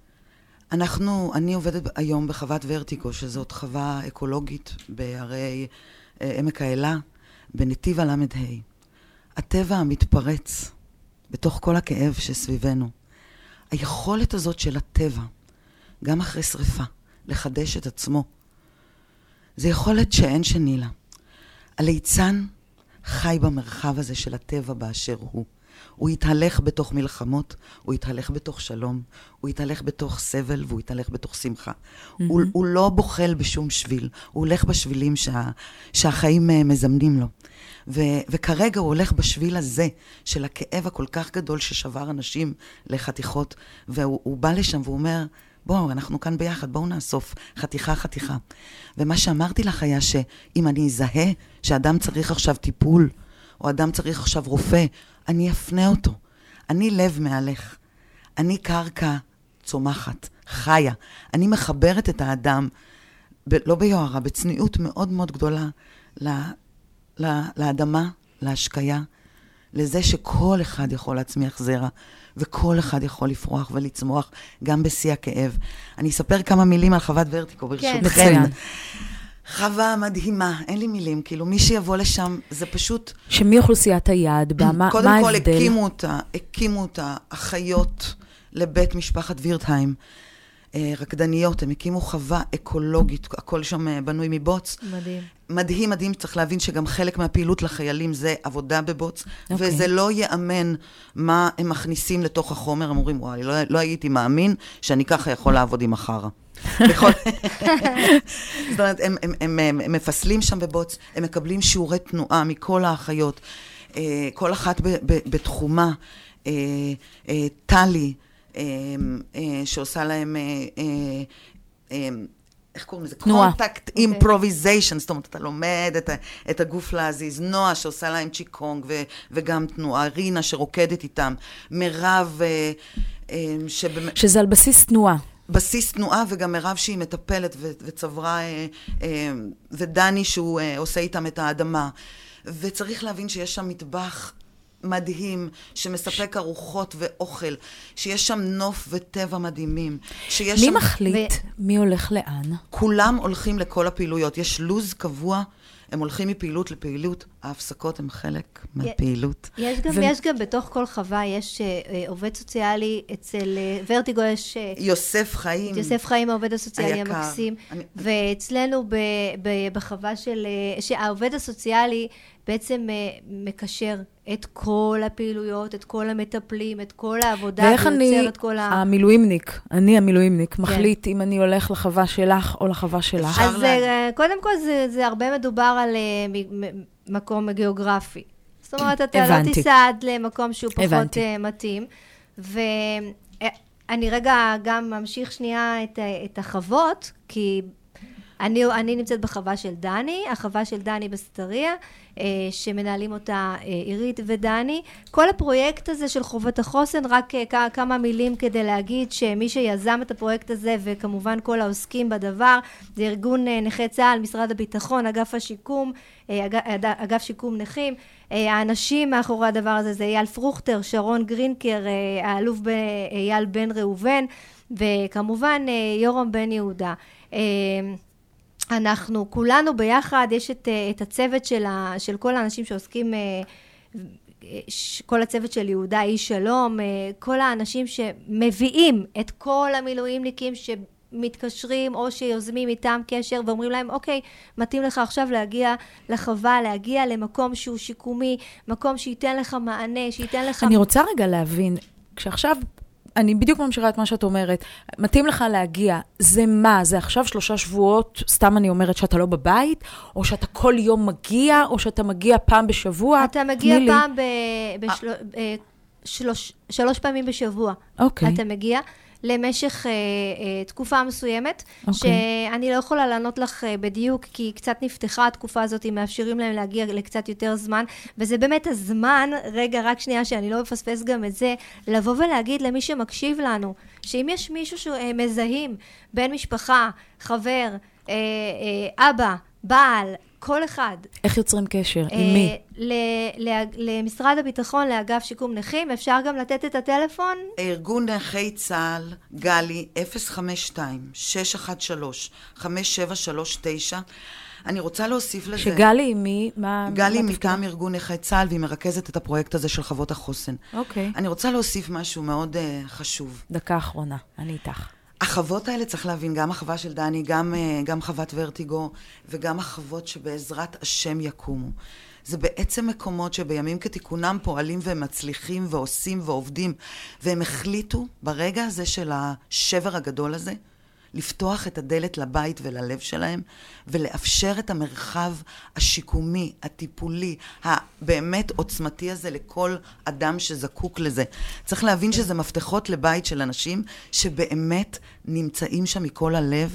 אנחנו, אני עובדת היום בחוות ורטיקו, שזאת חווה אקולוגית בערי עמק האלה, בנתיב הלמד ה'. הטבע המתפרץ בתוך כל הכאב שסביבנו. היכולת הזאת של הטבע, גם אחרי שריפה, לחדש את עצמו, זה יכולת שאין שני לה. הליצן חי במרחב הזה של הטבע באשר הוא. הוא יתהלך בתוך מלחמות, הוא יתהלך בתוך שלום, הוא יתהלך בתוך סבל, והוא יתהלך בתוך שמחה. Mm-hmm. הוא, הוא לא בוחל בשום שביל, הוא הולך בשבילים שה, שהחיים מזמנים לו. ו, וכרגע הוא הולך בשביל הזה, של הכאב הכל כך גדול ששבר אנשים לחתיכות, והוא בא לשם והוא אומר, בואו, אנחנו כאן ביחד, בואו נאסוף חתיכה חתיכה. ומה שאמרתי לך היה שאם אני אזהה שאדם צריך עכשיו טיפול, או אדם צריך עכשיו רופא, אני אפנה אותו. אני לב מהלך. אני קרקע צומחת, חיה. אני מחברת את האדם, ב- לא ביוערה, בצניעות מאוד מאוד גדולה, ל- ל- לאדמה, להשקיה, לזה שכל אחד יכול להצמיח זרע, וכל אחד יכול לפרוח ולצמוח, גם בשיא הכאב. אני אספר כמה מילים על חוות ורטיקו, ברשותכם. מצוין. חווה מדהימה, אין לי מילים, כאילו מי שיבוא לשם זה פשוט... שמי אוכלוסיית היעד, מה ההבדל? קודם כל הקימו אותה, הקימו אותה אחיות לבית משפחת וירטהיים, רקדניות, הם הקימו חווה אקולוגית, הכל שם בנוי מבוץ. מדהים. מדהים, מדהים, צריך להבין שגם חלק מהפעילות לחיילים זה עבודה בבוץ, okay. וזה לא יאמן מה הם מכניסים לתוך החומר, הם אומרים, וואי, לא, לא הייתי מאמין שאני ככה יכול לעבוד עם החרה. בכל... זאת אומרת, הם, הם, הם, הם, הם מפסלים שם בבוץ, הם מקבלים שיעורי תנועה מכל האחיות, אה, כל אחת ב, ב, בתחומה, אה, אה, טלי, אה, אה, שעושה להם... אה, אה, אה, איך קוראים לזה? תנועה. Contact Improvisation, זאת אומרת, אתה לומד את, את הגוף להזיז, נועה שעושה להם צ'יקונג ו, וגם תנועה, רינה שרוקדת איתם, מירב שבאמת... שזה על בסיס תנועה. בסיס תנועה, וגם מירב שהיא מטפלת ו, וצברה, ודני שהוא עושה איתם את האדמה. וצריך להבין שיש שם מטבח מדהים, שמספק ארוחות ואוכל, שיש שם נוף וטבע מדהימים. מי שם... מחליט? ו... מי הולך לאן? כולם הולכים לכל הפעילויות. יש לוז קבוע, הם הולכים מפעילות לפעילות, ההפסקות הם חלק מהפעילות. יש גם, ו... יש גם בתוך כל חווה, יש uh, עובד סוציאלי, אצל uh, ורטיגו יש... Uh, יוסף חיים. יוסף חיים, העובד הסוציאלי היקר. המקסים. אני... ואצלנו ב, ב, בחווה של... Uh, שהעובד הסוציאלי בעצם uh, מקשר את כל הפעילויות, את כל המטפלים, את כל העבודה. ואיך אני, את כל ה... המילואימניק, אני המילואימניק, כן. מחליט אם אני הולך לחווה שלך או לחווה שלך. אז לה... קודם כל זה, זה הרבה מדובר על uh, מקום גיאוגרפי. זאת אומרת, אתה הבנתי. לא תיסע עד למקום שהוא פחות הבנתי. מתאים. ואני רגע גם ממשיך שנייה את, את החוות, כי אני, אני נמצאת בחווה של דני, החווה של דני בסטריה, שמנהלים אותה עירית ודני. כל הפרויקט הזה של חוות החוסן, רק כמה מילים כדי להגיד שמי שיזם את הפרויקט הזה, וכמובן כל העוסקים בדבר, זה ארגון נכי צה"ל, משרד הביטחון, אגף השיקום, אגף שיקום נכים. האנשים מאחורי הדבר הזה זה אייל פרוכטר, שרון גרינקר, האלוף אייל בן ראובן, וכמובן יורם בן יהודה. אנחנו כולנו ביחד, יש את, את הצוות של, ה, של כל האנשים שעוסקים, כל הצוות של יהודה איש שלום, כל האנשים שמביאים את כל המילואימניקים שמתקשרים או שיוזמים איתם קשר ואומרים להם, אוקיי, מתאים לך עכשיו להגיע לחווה, להגיע למקום שהוא שיקומי, מקום שייתן לך מענה, שייתן לך... אני רוצה רגע להבין, כשעכשיו... אני בדיוק ממשיכה את מה שאת אומרת. מתאים לך להגיע, זה מה? זה עכשיו שלושה שבועות, סתם אני אומרת שאתה לא בבית, או שאתה כל יום מגיע, או שאתה מגיע פעם בשבוע? אתה מגיע פעם בשלוש פעמים בשבוע. אוקיי. אתה מגיע, למשך אה, אה, תקופה מסוימת, okay. שאני לא יכולה לענות לך אה, בדיוק, כי קצת נפתחה התקופה הזאת, אם מאפשרים להם להגיע לקצת יותר זמן, וזה באמת הזמן, רגע, רק שנייה, שאני לא מפספס גם את זה, לבוא ולהגיד למי שמקשיב לנו, שאם יש מישהו שמזהים, בן משפחה, חבר, אה, אה, אבא, בעל, כל אחד. איך יוצרים קשר? עם מי? למשרד הביטחון, לאגף שיקום נכים, אפשר גם לתת את הטלפון? ארגון נכי צה"ל, גלי, אפס חמש שתיים שש אחת שלוש חמש שבע שלוש תשע. אני רוצה להוסיף לזה... שגלי היא מי? גלי היא מטעם ארגון נכי צה"ל, והיא מרכזת את הפרויקט הזה של חוות החוסן. אוקיי. אני רוצה להוסיף משהו מאוד uh, חשוב. דקה אחרונה, אני איתך. החוות האלה צריך להבין, גם החווה של דני, גם, גם חוות ורטיגו, וגם החוות שבעזרת השם יקומו. זה בעצם מקומות שבימים כתיקונם פועלים ומצליחים ועושים ועובדים, והם החליטו ברגע הזה של השבר הגדול הזה, לפתוח את הדלת לבית וללב שלהם, ולאפשר את המרחב השיקומי, הטיפולי, הבאמת עוצמתי הזה לכל אדם שזקוק לזה. צריך להבין שזה מפתחות לבית של אנשים שבאמת נמצאים שם מכל הלב,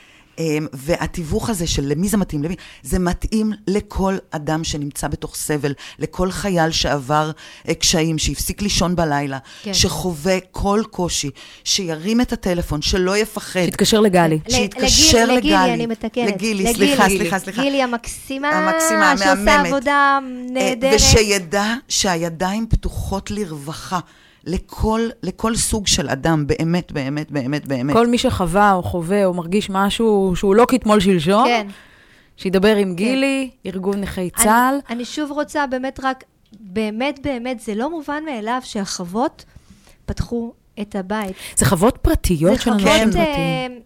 והתיווך הזה של למי זה מתאים, למי, זה מתאים לכל אדם שנמצא בתוך סבל, לכל חייל שעבר קשיים, שהפסיק לישון בלילה, כן. שחווה כל קושי, שירים את הטלפון, שלא יפחד. שיתקשר לגלי. שיתקשר לגלי. לגילי, אני מתקנת. לגילי, סליחה, סליחה, סליחה. גילי המקסימה, המקסימה, שעושה עבודה נהדרת. ושידע שהידיים פתוחות לרווחה. לכל, לכל סוג של אדם, באמת, באמת, באמת, באמת. כל מי שחווה או חווה או מרגיש משהו שהוא לא כתמול שלשום, כן. שידבר עם גילי, כן. ארגון נכי צה"ל. אני, אני שוב רוצה באמת רק, באמת, באמת, זה לא מובן מאליו שהחוות פתחו את הבית. זה חוות פרטיות של אנשים כן, פרטיים.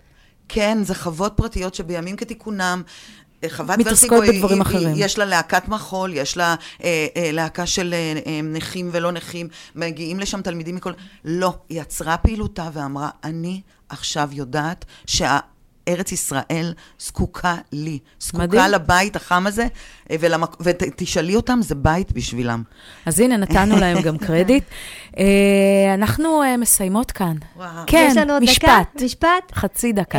כן, זה חוות פרטיות שבימים כתיקונם, חוות מתעסקות בדברים אחרים. יש לה להקת מחול, יש לה אה, אה, להקה של אה, נכים ולא נכים, מגיעים לשם תלמידים מכל... לא, היא יצרה פעילותה ואמרה, אני עכשיו יודעת שהארץ ישראל זקוקה לי, זקוקה מדהים. לבית החם הזה, ולמק... ותשאלי אותם, זה בית בשבילם. אז הנה, נתנו להם גם קרדיט. אה, אנחנו אה, מסיימות כאן. וואו. כן, יש לנו עוד משפט. דקה? משפט? חצי דקה. אה...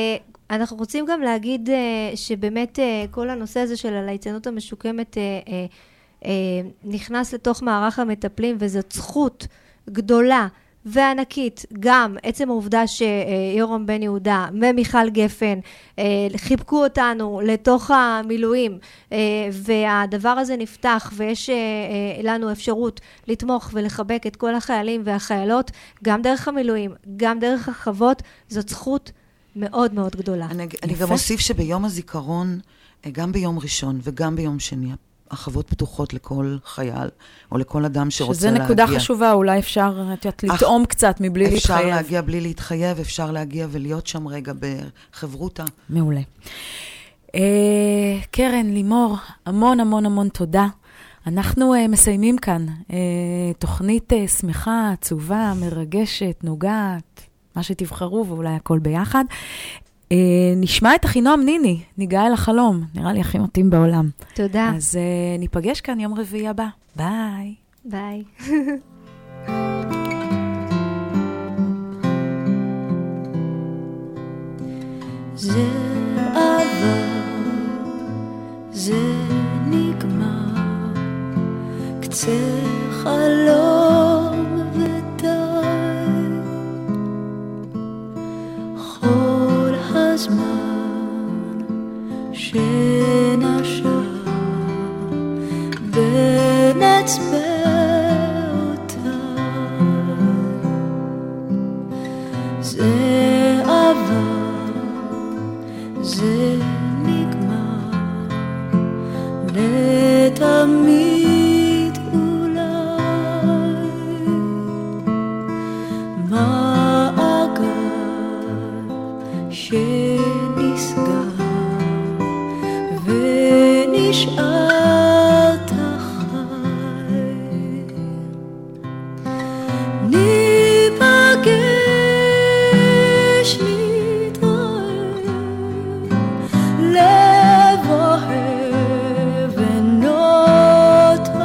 אנחנו רוצים גם להגיד uh, שבאמת uh, כל הנושא הזה של הליצנות המשוקמת uh, uh, uh, נכנס לתוך מערך המטפלים, וזאת זכות גדולה וענקית, גם עצם העובדה שיורם בן יהודה ומיכל גפן uh, חיבקו אותנו לתוך המילואים, uh, והדבר הזה נפתח, ויש uh, uh, לנו אפשרות לתמוך ולחבק את כל החיילים והחיילות, גם דרך המילואים, גם דרך החוות, זאת זכות מאוד מאוד גדולה. אני, אני גם אוסיף שביום הזיכרון, גם ביום ראשון וגם ביום שני, החוות פתוחות לכל חייל, או לכל אדם שרוצה להגיע. שזה נקודה חשובה, אולי אפשר לטעום קצת מבלי להתחייב. אפשר להגיע בלי להתחייב, אפשר להגיע ולהיות שם רגע בחברותה. מעולה. אה, קרן, לימור, המון המון המון תודה. אנחנו אה, מסיימים כאן אה, תוכנית אה, שמחה, עצובה, מרגשת, נוגעת, מה שתבחרו, ואולי הכל ביחד. אה, נשמע את אחינועם ניני, ניגע אל החלום. נראה לי הכי מתאים בעולם. תודה. אז אה, ניפגש כאן יום רביעי הבא. ביי. ביי. זה עבר, זה נגמר, קצה חלום כל הזמן שנשב ונצבע אותה, זה עבר, זה נגמר לתמיד אולי. מעגל שנסגר ונשארת חי, ניפגש נתראה, לב אוהב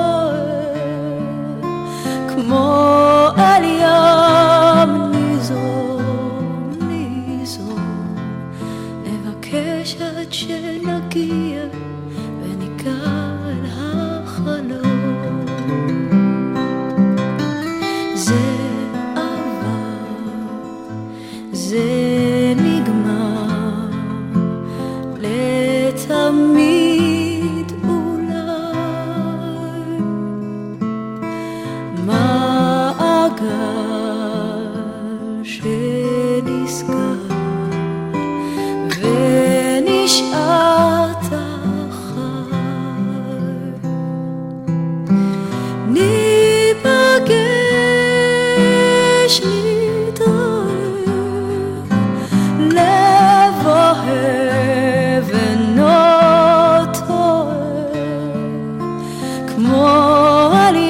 ונותר, כמו על ים נזרוק זה עבר, זה נגמר לתמיד אולי. מעגל